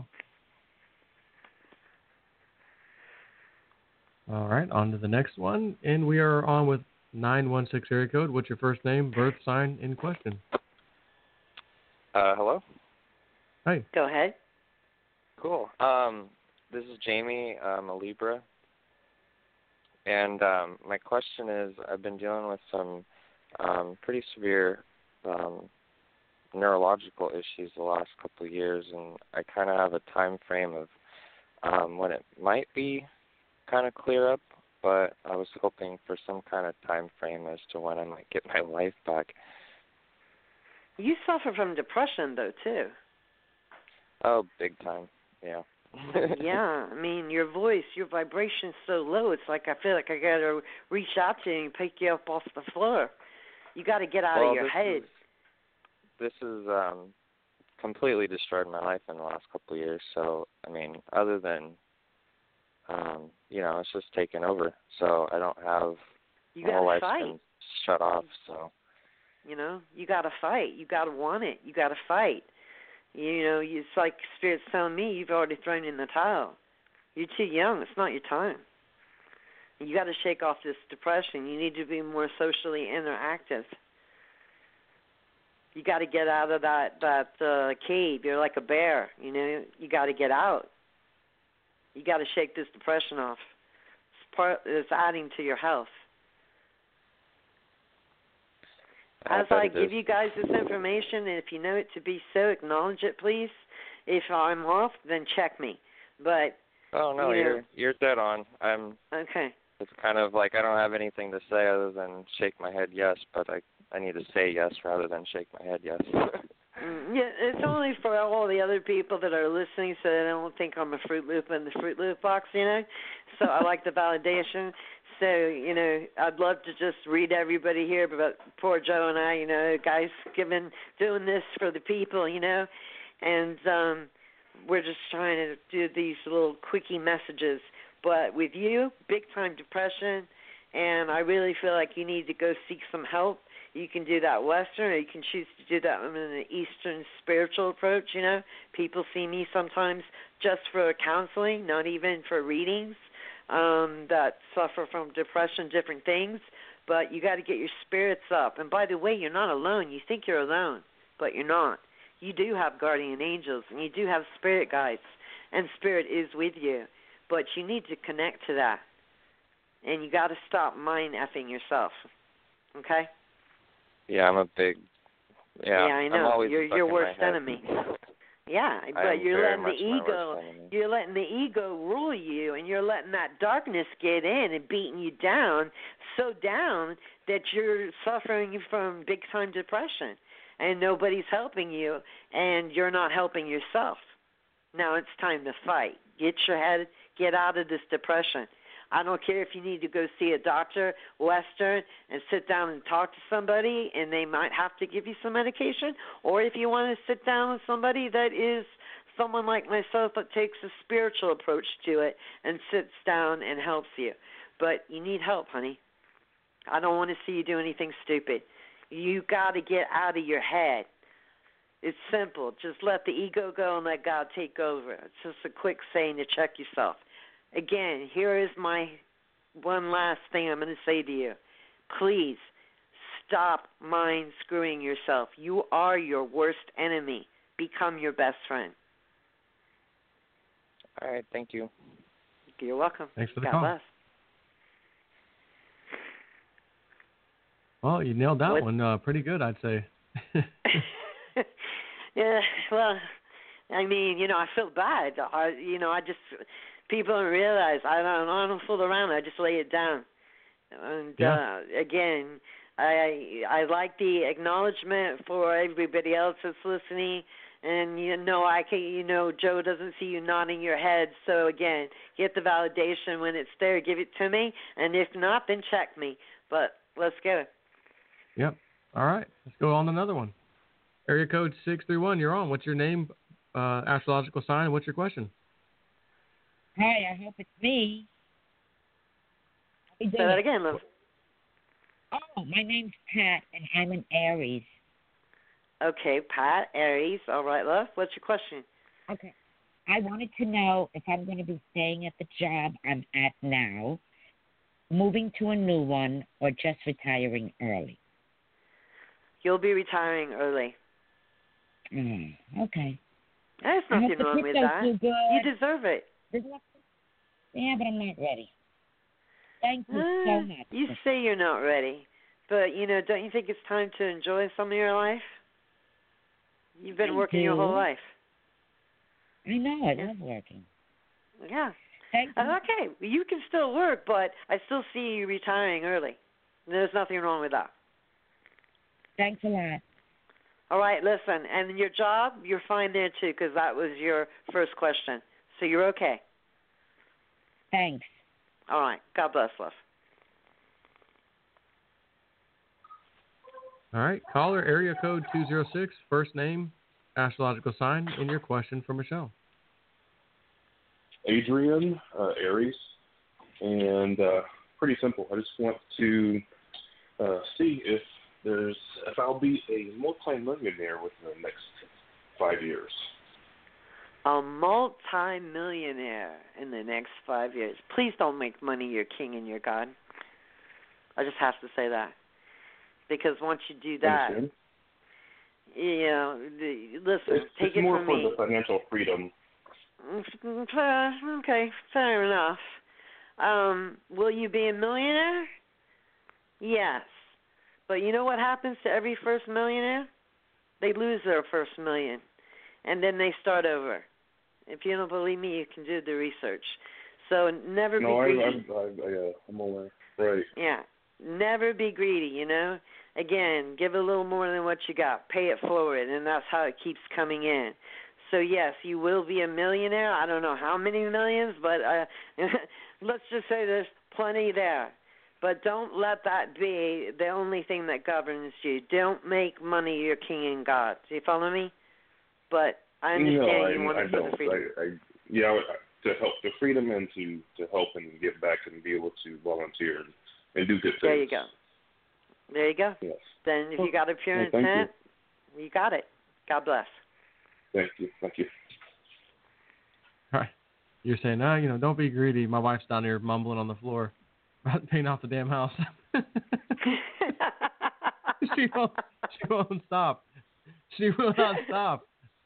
All right, on to the next one. And we are on with nine one six area code. What's your first name, birth sign, in question? Uh, hello? Hey. Go ahead. Cool. Um, this is Jamie. I'm a Libra. And um, my question is, I've been dealing with some um, pretty severe um, neurological issues the last couple of years, and I kind of have a time frame of um, when it might be kind of clear up, but I was hoping for some kind of time frame as to when I might get my life back. You suffer from depression, though, too. Oh, big time, yeah. Yeah, I mean, your voice, your vibration's so low, it's like I feel like I got to reach out to you and pick you up off the floor. You got to get out well, of your this head. Is, this has um, completely destroyed my life in the last couple of years, so, I mean, other than, um, you know, it's just taken over, so I don't have, You my got whole to life's fight. been shut off, so. You know, you got to fight. You got to want it. You got to fight. You know, it's like Spirit's telling me you've already thrown in the towel. You're too young. It's not your time. You got to shake off this depression. You need to be more socially interactive. You got to get out of that that uh, cave. You're like a bear. You know, you got to get out. You got to shake this depression off. It's part. It's adding to your health. As I give you guys this information, and if you know it to be so, acknowledge it, please. If I'm off, then check me. But Oh no, you know, you're you're dead on. I'm okay. It's kind of like I don't have anything to say other than shake my head yes, but I I need to say yes rather than shake my head yes. Mm, yeah, it's only for all the other people that are listening, so they don't think I'm a Fruit Loop in the Fruit Loop box, you know. So I like the validation. So, you know, I'd love to just read everybody here, but poor Joe and I, you know, guys giving, doing this for the people, you know, and um, we're just trying to do these little quickie messages. But with you, big-time depression, and I really feel like you need to go seek some help. You can do that Western, or you can choose to do that in an Eastern spiritual approach, you know. People see me sometimes just for counseling, not even for readings. Um, that suffer from depression, different things, but you got to get your spirits up. And by the way, you're not alone. You think you're alone, but you're not. You do have guardian angels, and you do have spirit guides, and spirit is with you. But you need to connect to that, and you got to stop mind effing yourself. Okay? Yeah, I'm a big. Yeah, yeah I know. I'm always you're stuck your in worst my head. enemy. Yeah, I but am you're very letting the much my ego worst enemy. you're letting the ego rule you, and you're letting that darkness get in and beating you down so down that you're suffering from big time depression, and nobody's helping you, and you're not helping yourself. Now it's time to fight. Get your head, get out of this depression. I don't care if you need to go see a doctor, Western, and sit down and talk to somebody, and they might have to give you some medication, or if you want to sit down with somebody that is someone like myself that takes a spiritual approach to it and sits down and helps you. But you need help, honey. I don't want to see you do anything stupid. You got to get out of your head. It's simple. Just let the ego go and let God take over. It's just a quick saying to check yourself. Again, here is my one last thing I'm going to say to you. Please stop mind screwing yourself. You are your worst enemy. Become your best friend. All right, thank you. You're welcome. Thanks for the God call. bless. Well, you nailed that What? one uh, pretty good, I'd say. Yeah, well, I mean, you know, I feel bad. I, you know, I just, people don't realize I don't, I don't fool around. I just lay it down. And Yeah. uh, again, I I like the acknowledgement for everybody else that's listening. And you know, I can, you know, Joe doesn't see you nodding your head. So again, get the validation when it's there. Give it to me, and if not, then check me. But let's go. Yep. All right. Let's go on to another one. Area code six three one, you're on. What's your name, uh, astrological sign, and what's your question? Hey, I hope it's me. Say that again, love. Oh, my name's Pat, and I'm an Aries. Okay, Pat, Aries. All right, love. What's your question? Okay. I wanted to know if I'm going to be staying at the job I'm at now, moving to a new one, or just retiring early. You'll be retiring early. Mm, okay. There's I nothing hope the wrong with crypto's that. too good. You deserve it. There's nothing. Yeah, but I'm not ready. Thank you Uh, so much. You say you're not ready, but, you know, don't you think it's time to enjoy some of your life? You've been I working your whole do. life. I know. I Yeah. love working. Yeah. Thank you. Uh, okay, you can still work, but I still see you retiring early. There's nothing wrong with that. Thanks a lot. All right, listen, and your job, you're fine there too, because that was your first question. So you're okay. Thanks. All right. God bless, love. All right. Caller, area code two zero six, first name, astrological sign, and your question for Michelle. Adrian, uh, Aries, and uh, pretty simple. I just want to uh, see if there's if I'll be a multi-millionaire within the next five years. A multi-millionaire in the next five years. Please don't make money your king and your god. I just have to say that. Because once you do that, Understand? you know, the, listen, It's, take it's it more from for me. the financial freedom. Okay, fair enough. Um, will you be a millionaire? Yes. But you know what happens to every first millionaire? They lose their first million, and then they start over. If you don't believe me, you can do the research. So never no, be greedy. I, I, I, I, uh, I'm aware. Right. Yeah, never be greedy, you know. Again, give a little more than what you got. Pay it forward, and that's how it keeps coming in. So, yes, you will be a millionaire. I don't know how many millions, but uh, let's just say there's plenty there. But don't let that be the only thing that governs you. Don't make money your king and god. Do you follow me? But I understand no, you I, want I it for don't. the freedom. I, I, yeah, I, to help the freedom and to, to help and give back and be able to volunteer and, and do good things. There you go. There you go. Yes. Then if you got a pure Well, thank intent, you. you got it. God bless. Thank you. Thank you. All right. You're saying, no, you know, don't be greedy. My wife's down here mumbling on the floor about paying off the damn house. she won't. She won't stop. She will not stop.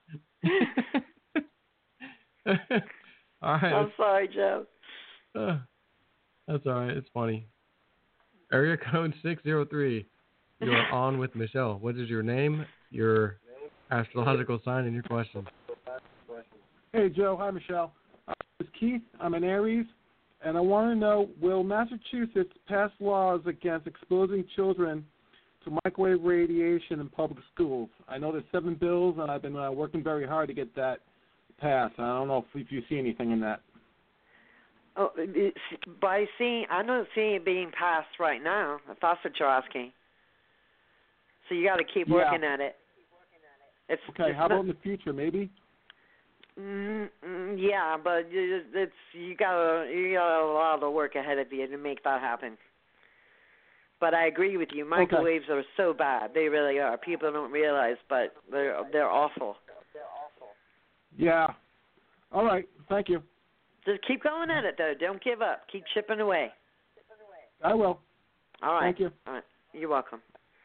All right. I'm sorry, Joe. Uh, that's all right. It's funny. Area code six zero three. You are on with Michelle. What is your name, your astrological sign, and your question? Hey, Joe. Hi, Michelle. Uh, it's Keith. I'm an Aries, and I want to know, will Massachusetts pass laws against exposing children to microwave radiation in public schools? I know there's seven bills, and I've been uh, working very hard to get that passed. I don't know if, if you see anything in that. Oh, it's, by seeing, I don't see it being passed right now, if that's what you're asking. So you got to keep Yeah. working at it. It's, Okay, it's how not, about in the future, maybe? Mm, mm, yeah, but you- it's you got a you got a lot of work ahead of you to make that happen. But I agree with you. Microwaves are so bad; they really are. People don't realize, but they're they're awful. Yeah. All right. Thank you. Just keep going at it, though. Don't give up. Keep chipping away. I will. All right. Thank you. All right. You're welcome.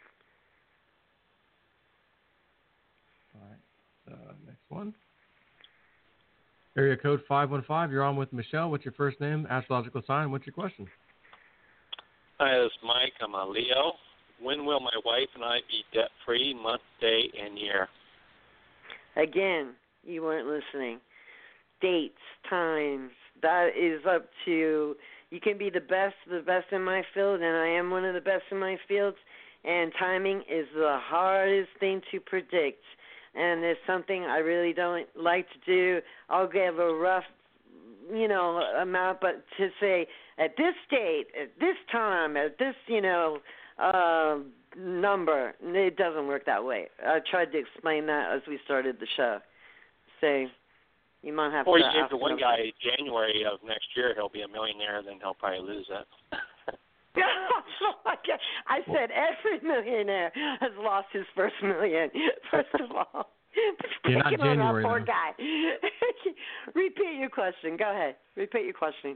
All right. Uh, next one. Area code five one five. You're on with Michelle. What's your first name, astrological sign? What's your question? Hi, this is Mike. I'm a Leo. When will my wife and I be debt-free, month, day, and year? Again, you weren't listening. Dates, times, that is up to, you can be the best, the best in my field, and I am one of the best in my fields, and timing is the hardest thing to predict. And it's something I really don't like to do. I'll give a rough, you know, amount, but to say at this date, at this time, at this, you know, uh, number, it doesn't work that way. I tried to explain that as we started the show. So you might have Or to you give ask the one them. guy January of next year, he'll be a millionaire, then he'll probably lose it. Oh my God. I said every millionaire has lost his first million. First of all, You're not picking on that January, poor though. guy. Repeat your question. Go ahead. Repeat your question.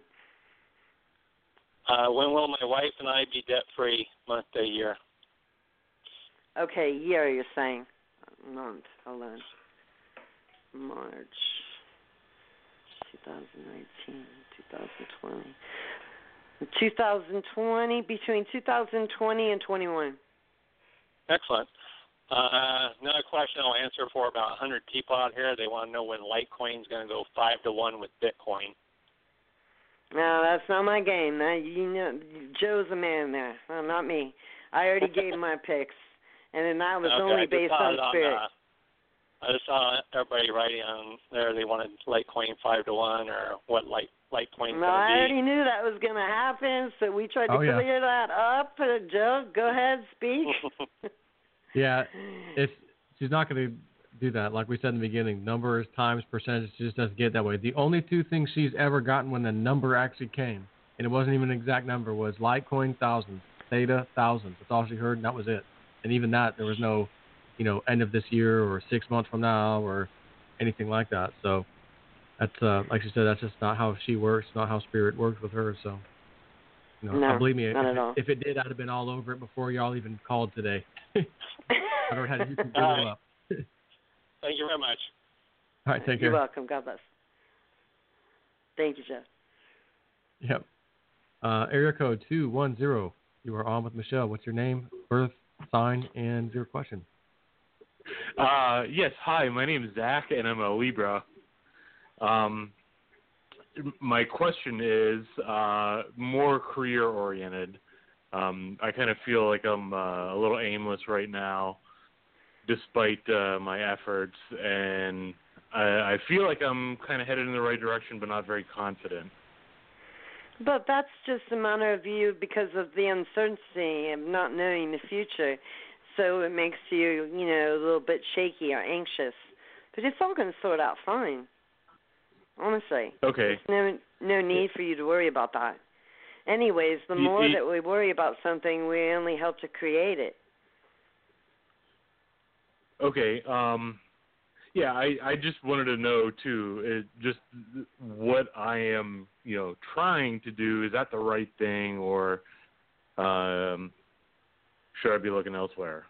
Uh, when will my wife and I be debt-free month, day, year? Okay, year you're saying. Month. Hold on. March twenty nineteen, twenty twenty. twenty twenty, between two thousand twenty and twenty-one. Excellent. Uh, another question I'll answer for about one hundred people out here. They want to know when Litecoin's going to go five to one with Bitcoin. No, that's not my game. That, you know, Joe's a man there. No, not me. I already gave my picks, and then that was okay, only I just based saw on it spirit. uh, I just saw everybody writing on there. They wanted Litecoin five to one, or what Lite Litecoin's No, going to I be. already knew that was going to happen, so we tried to Oh, yeah. clear that up. Uh, Joe, go ahead, speak. Yeah, it's she's not going to do that. Like we said in the beginning, numbers times percentage, she just doesn't get it that way. The only two things she's ever gotten when the number actually came, and it wasn't even an exact number, was Litecoin thousands, Theta thousands. That's all she heard, and that was it. And even that, there was no, you know, end of this year or six months from now or anything like that. So that's uh, like she said, that's just not how she works, not how spirit works with her. So, you know, No, believe me, not if, at all. if it did, I'd have been all over it before y'all even called today. I don't know how to do some All Google right. up. Thank you very much. All right, take You're care. welcome. God bless. Thank you, Jeff. Yep. Uh, area code two one zero. You are on with Michelle. What's your name, birth, sign, and your question? Uh, yes, hi, my name is Zach, and I'm a Libra. Um, my question is uh, more career-oriented. Um, I kind of feel like I'm uh, a little aimless right now, despite uh, my efforts, and I, I feel like I'm kind of headed in the right direction, but not very confident. But that's just a matter of you because of the uncertainty of not knowing the future. So it makes you, you know, a little bit shaky or anxious. But it's all going to sort out fine. Honestly. Okay. There's no no need for you to worry about that. Anyways, the You- more you- that we worry about something, we only help to create it. Okay. Um, yeah, I, I just wanted to know too, it, just what I am, you know, trying to do. Is that the right thing, or um, should I be looking elsewhere?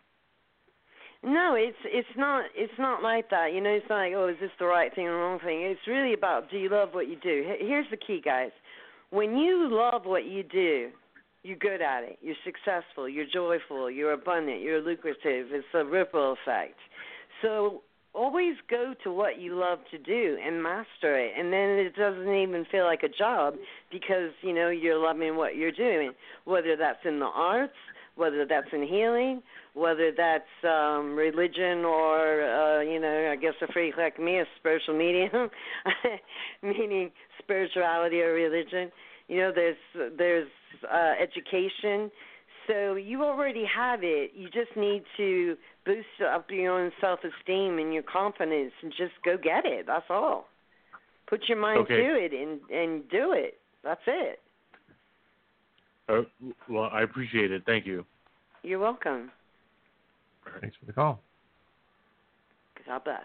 No, it's it's not it's not like that. You know, it's not like, oh, is this the right thing or the wrong thing? It's really about, do you love what you do? H- Here's the key, guys. When you love what you do, you're good at it. You're successful. You're joyful. You're abundant. You're lucrative. It's a ripple effect. So always go to what you love to do and master it, and then it doesn't even feel like a job because, you know, you're loving what you're doing, whether that's in the arts, whether that's in healing, whether that's um, religion or, uh, you know, I guess a freak like me, a spiritual medium, meaning spirituality or religion. You know, there's there's uh, education. So you already have it. You just need to boost up your own self-esteem and your confidence and just go get it. That's all. Put your mind Okay. to it and, and do it. That's it. Uh, well, I appreciate it. Thank you. You're welcome. Thanks for the call. God bless.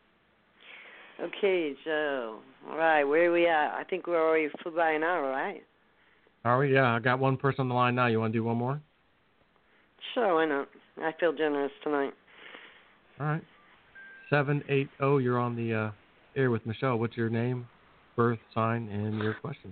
Okay, Joe. All right, where are we at? I think we're already flew by an hour, right? Are we? Yeah, I got one person on the line now. You want to do one more? Sure, why not? I feel generous tonight. All right. seven eight zero, you're on the uh, air with Michelle. What's your name, birth, sign, and your question?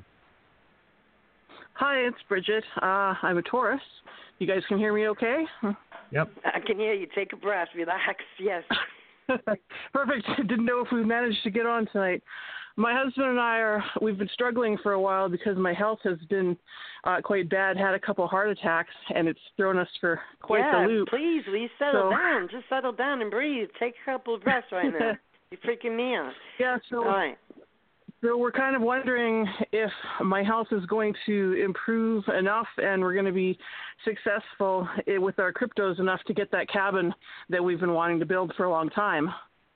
Hi, it's Bridget. Uh, I'm a Taurus. You guys can hear me okay? Yep. I can hear you. Take a breath. Relax. Yes. Perfect. Didn't know if we managed to get on tonight. My husband and I are, we've been struggling for a while because my health has been uh, quite bad. Had a couple heart attacks, and it's thrown us for quite yeah, the loop. please, will you settle So- down? Just settle down and breathe. Take a couple of breaths right now. You're freaking me out. Yeah, so, All right. so we're kind of wondering if my health is going to improve enough and we're going to be successful i- with our cryptos enough to get that cabin that we've been wanting to build for a long time.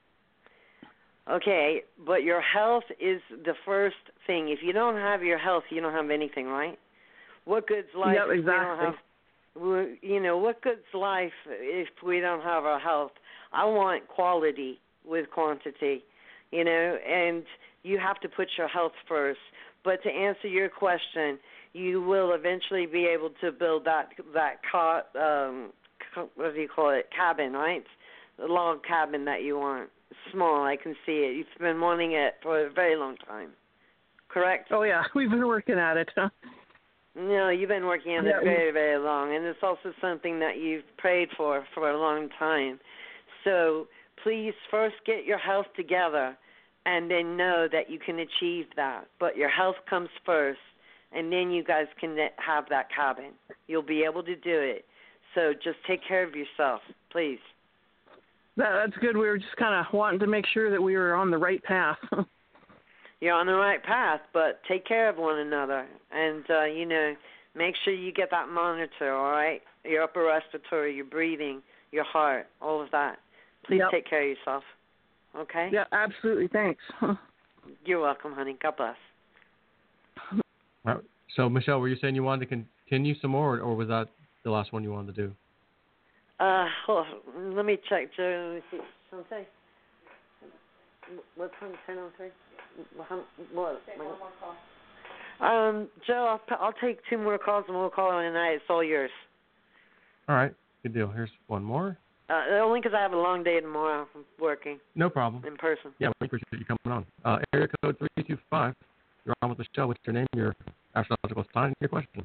Okay, but your health is the first thing. If you don't have your health, you don't have anything, right? what good's life Yep, if we don't exactly. have, we- you know, what good's life if we don't have our health? I want quality with quantity, you know, and you have to put your health first. But to answer your question, you will eventually be able to build that that car, um, what do you call it, cabin, right? The log cabin that you want. Small, I can see it. You've been wanting it for a very long time, correct? Oh yeah, we've been working at it. Huh? No, you've been working on Yeah, it very, very long, and it's also something that you've prayed for for a long time. So please first get your health together, and then know that you can achieve that. But your health comes first, and then you guys can have that cabin. You'll be able to do it. So just take care of yourself, please. That, that's good. We were just kind of wanting to make sure that we were on the right path. You're on the right path, but take care of one another. And, uh, you know, make sure you get that monitor, all right? Your upper respiratory, your breathing, your heart, all of that. Please Yep. take care of yourself, okay? Yeah, absolutely. Thanks. You're welcome, honey. God bless. All right. So, Michelle, were you saying you wanted to continue some more, or, or was that the last one you wanted to do? Uh, hold on. Let me check, Joe. Let me see something. What time? Ten oh three. What? Um, Joe, I'll I'll take two more calls and we'll call it a night. It's all yours. All right. Good deal. Here's one more. Uh, only because I have a long day tomorrow. I'm working No problem. in person. Yeah, we appreciate you coming on. Uh, area code three two five. You're on with the show. What's your name, your astrological sign, and your question?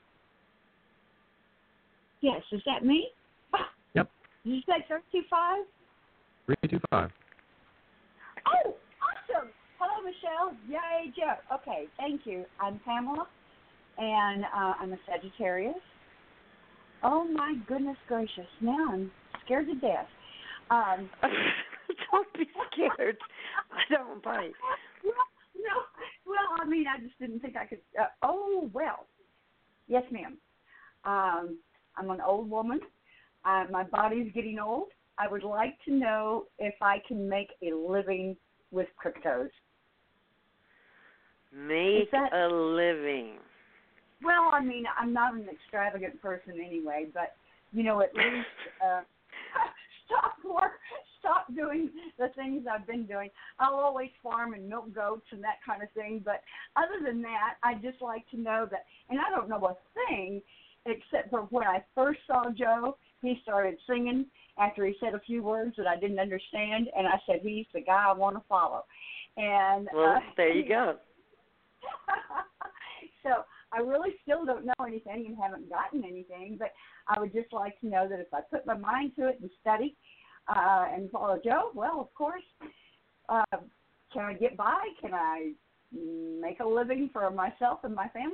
Yes, is that me? Yep. Did you say three two five? three two five. Oh, awesome. Hello, Michelle. Yay, Joe. Okay, thank you. I'm Pamela, and uh, I'm a Sagittarius. Oh, my goodness gracious. Now I'm scared to death. Um, don't be scared. I don't bite. Well, no. Well, I mean, I just didn't think I could. Uh, oh, well. Yes, ma'am. Um, I'm an old woman. Uh, my body's getting old. I would like to know if I can make a living with cryptos. Make that, a living. Well, I mean, I'm not an extravagant person anyway, but, you know, at least uh, stop more, stop doing the things I've been doing. I'll always farm and milk goats and that kind of thing, but other than that, I'd just like to know that, and I don't know a thing except for when I first saw Joe, he started singing after he said a few words that I didn't understand, and I said, he's the guy I want to follow. And well, uh, there you go. So I really still don't know anything and haven't gotten anything, but I would just like to know that if I put my mind to it and study uh, and follow Joe, well, of course, uh, can I get by? Can I make a living for myself and my family?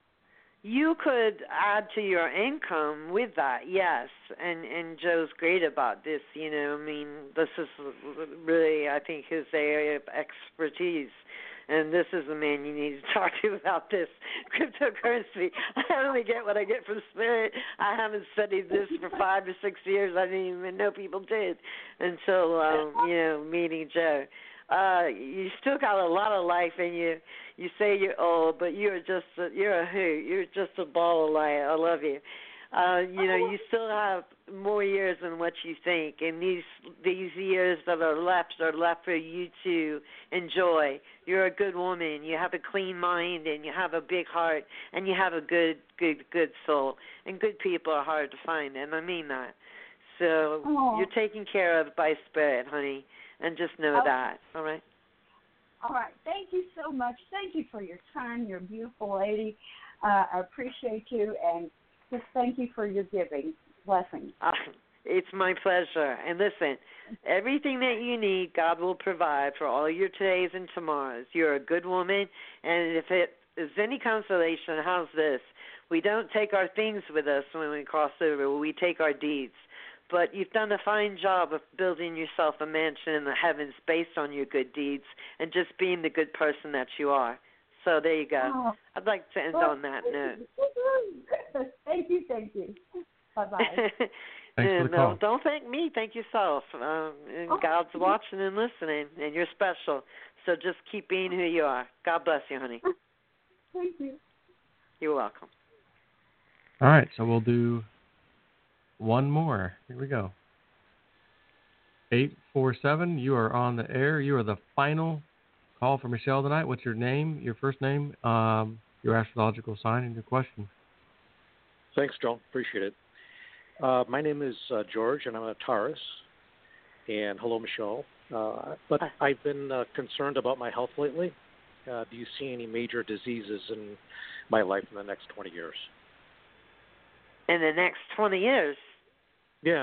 You could add to your income with that, yes. And and Joe's great about this, you know. I mean, this is really, I think, his area of expertise. And this is the man you need to talk to about this cryptocurrency. I only get what I get from Spirit. I haven't studied this for five or six years. I didn't even know people did until, um, you know, meeting Joe. Uh, you still got a lot of life in you. You say you're old, but you're just a, you're a hoot. You're just a ball of light. I love you. Uh, you know, you still have more years than what you think, and these these years that are left are left for you to enjoy. You're a good woman. You have a clean mind, and you have a big heart, and you have a good, good, good soul. And good people are hard to find, and I mean that. So oh. You're taken care of by Spirit, honey, and just know okay. that. All right. All right. Thank you so much. Thank you for your time. You're a beautiful lady. Uh, I appreciate you, and just thank you for your giving. Blessings. Uh, it's my pleasure. And listen, everything that you need, God will provide for all your todays and tomorrows. You're a good woman, and if it is any consolation, how's this? We don't take our things with us when we cross over. We take our deeds. But you've done a fine job of building yourself a mansion in the heavens based on your good deeds and just being the good person that you are. So there you go. Oh. I'd like to end well, on that note. Thank you, thank you. Bye-bye. Thanks for the no, call. don't thank me. Thank yourself. Um, and Oh. God's watching and listening, and you're special. So just keep being who you are. God bless you, honey. Thank you. You're welcome. All right, so we'll do one more. Here we go. eight four seven, you are on the air. You are the final call for Michelle tonight. What's your name, your first name, um, your astrological sign, and your question? Thanks, Joe. Appreciate it. Uh, my name is uh, George, and I'm a Taurus. And hello, Michelle. Uh, but I've been uh, concerned about my health lately. Uh, do you see any major diseases in my life in the next twenty years? In the next twenty years? Yeah.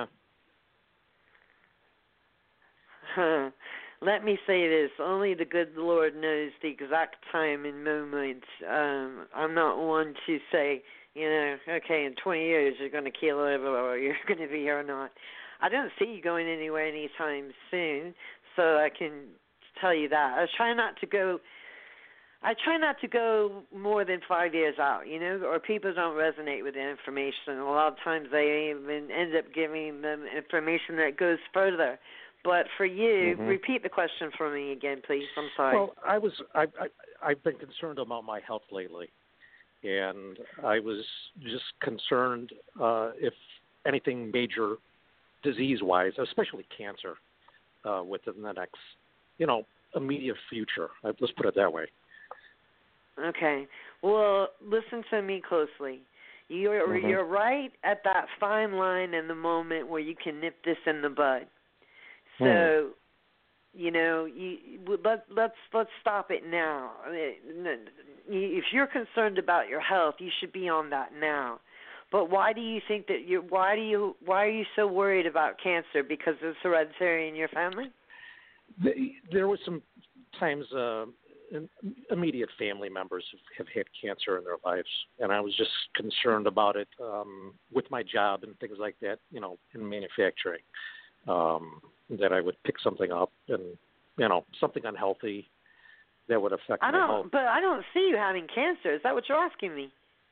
Let me say this. Only the good Lord knows the exact time and moment. Um, I'm not one to say, you know, okay, in twenty years you're going to keel over or you're going to be here or not. I don't see you going anywhere anytime soon, so I can tell you that. I try not to go I try not to go more than five years out, you know, or people don't resonate with the information. A lot of times they even end up giving them information that goes further. But for you, mm-hmm. repeat the question for me again, please. I'm sorry. Well, I was I, I I've been concerned about my health lately, and I was just concerned uh, if anything major disease-wise, especially cancer, uh, within the next, you know, immediate future. Let's put it that way. Okay. Well, listen to me closely. You're mm-hmm. you're right at that fine line in the moment where you can nip this in the bud. So, mm. you know, you let let's let's stop it now. If you're concerned about your health, you should be on that now. But why do you think that you? Why do you? Why are you so worried about cancer? Because it's hereditary in your family? There was some times uh, immediate family members have, have had cancer in their lives, and I was just concerned about it um, with my job and things like that. You know, in manufacturing, um, that I would pick something up and you know something unhealthy that would affect I my don't. health. But I don't see you having cancer. Is that what you're asking me?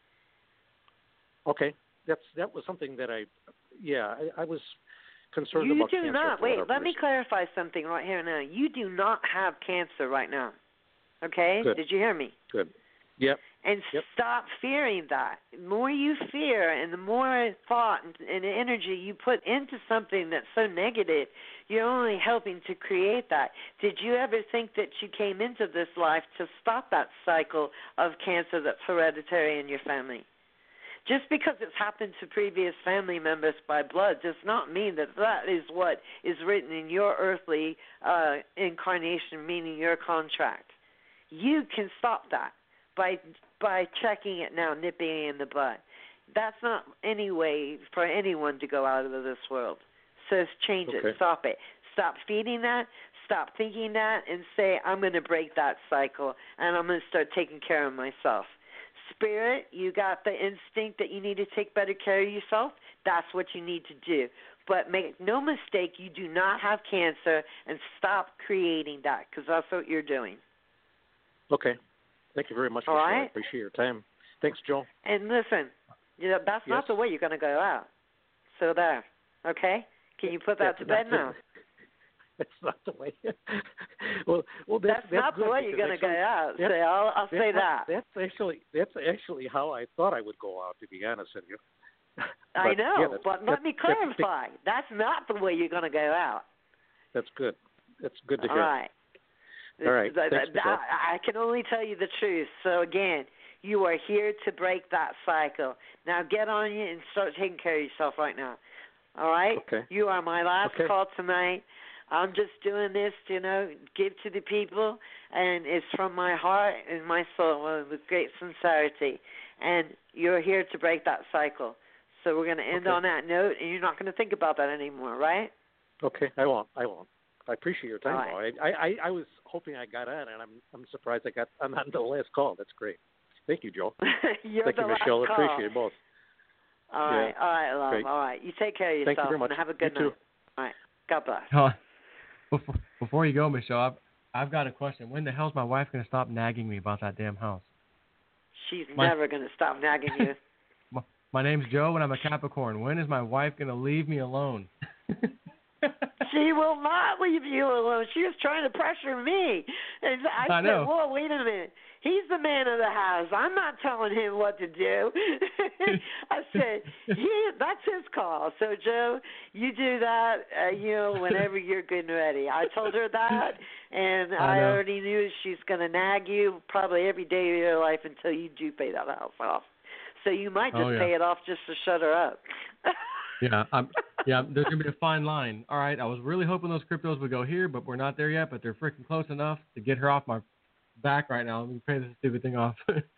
Okay, that's that was something that I, yeah, I, I was concerned you about do cancer. not. Wait, let reason. me clarify something right here now. You do not have cancer right now. Okay? Good. Did you hear me? Good. Yep. And yep. stop fearing that. The more you fear and the more thought and, and energy you put into something that's so negative, you're only helping to create that. Did you ever think that you came into this life to stop that cycle of cancer that's hereditary in your family? Just because it's happened to previous family members by blood does not mean that that is what is written in your earthly uh, incarnation, meaning your contract. You can stop that by by checking it now, nipping it in the bud. That's not any way for anyone to go out of this world. So change okay. it. Stop it. Stop feeding that. Stop thinking that and say, I'm going to break that cycle and I'm going to start taking care of myself. Spirit, you got the instinct that you need to take better care of yourself. That's what you need to do. But make no mistake, you do not have cancer, and stop creating that because that's what you're doing. Okay. Thank you very much, All Michelle. right? I appreciate your time. Thanks, Joe. And listen, you know, that's yes. not the way you're going to go out. So there. Okay? Can you put that that's to bed not, now? That's not the way. well, well, that's, that's, that's not the way you're going to go out. So I'll, I'll say that. That's actually that's actually how I thought I would go out. To be honest with you. but, I know, yeah, that's, but that's, let me clarify. That's, that's not the way you're going to go out. That's good. That's good to All hear. right. All right. Thanks, I, I can only tell you the truth. So again, you are here to break that cycle. Now get on you and start taking care of yourself right now. All right? Okay. You are my last okay. call tonight. I'm just doing this, you know, give to the people, and it's from my heart and my soul with great sincerity. And you're here to break that cycle. So we're going to end okay. on that note, and you're not going to think about that anymore, right? Okay, I won't. I won't. I appreciate your time. Right. I, I I was hoping I got on, and I'm I'm surprised I got I'm not the last call. That's great. Thank you, Joe. you're Thank the you, last Michelle. Call. Appreciate it both. All yeah. right, all right, love. Great. All right, you take care of yourself. Thank you very much. And have a good you night. Too. All right, God bless. Uh, before, before you go, Michelle, I've, I've got a question. When the hell's my wife going to stop nagging me about that damn house? She's my, never going to stop nagging you. my, my name's Joe, and I'm a Capricorn. When is my wife going to leave me alone? She will not leave you alone. She was trying to pressure me. And I, I said, know. whoa, wait a minute. He's the man of the house. I'm not telling him what to do. I said, he, that's his call. So, Joe, you do that, uh, you know, whenever you're good and ready. I told her that, and I, I know. already knew she's going to nag you probably every day of your life until you do pay that house off. So you might just Oh, yeah. pay it off just to shut her up. Yeah, I'm, yeah. There's gonna be a fine line. All right, I was really hoping those cryptos would go here, but we're not there yet. But they're freaking close enough to get her off my back right now. Let me pay this stupid thing off.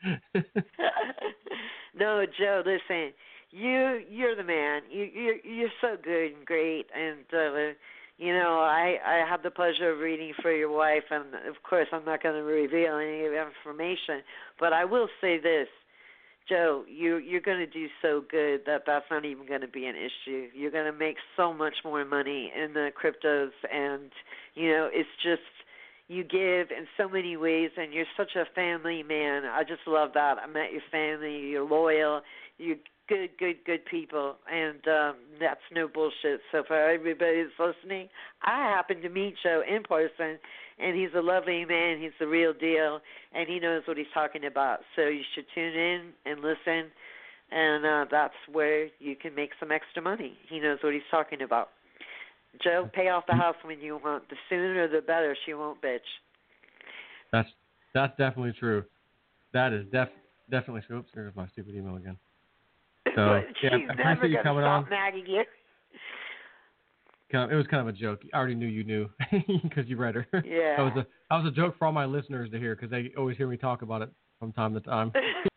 No, Joe, listen, you you're the man. You you're you're so good and great, and uh, you know I I have the pleasure of reading for your wife, and of course I'm not going to reveal any of the information, but I will say this. Joe, you, you're going to do so good that that's not even going to be an issue. You're going to make so much more money in the cryptos, and, you know, it's just you give in so many ways, and you're such a family man. I just love that. I met your family. You're loyal. You're good, good, good people, and um, that's no bullshit. So for everybody that's listening, I happen to meet Joe in person, and he's a lovely man. He's the real deal, and he knows what he's talking about. So you should tune in and listen, and uh, that's where you can make some extra money. He knows what he's talking about. Joe, pay off the house when you want. The sooner the better. She won't bitch. That's that's definitely true. That is def definitely true. Oops, there's my stupid email again. So She's yeah, I never appreciate you going to coming stop on. nagging you. Kind of- It was kind of a joke. I already knew you knew because you read her. Yeah. That was a that was a joke for all my listeners to hear because they always hear me talk about it from time to time.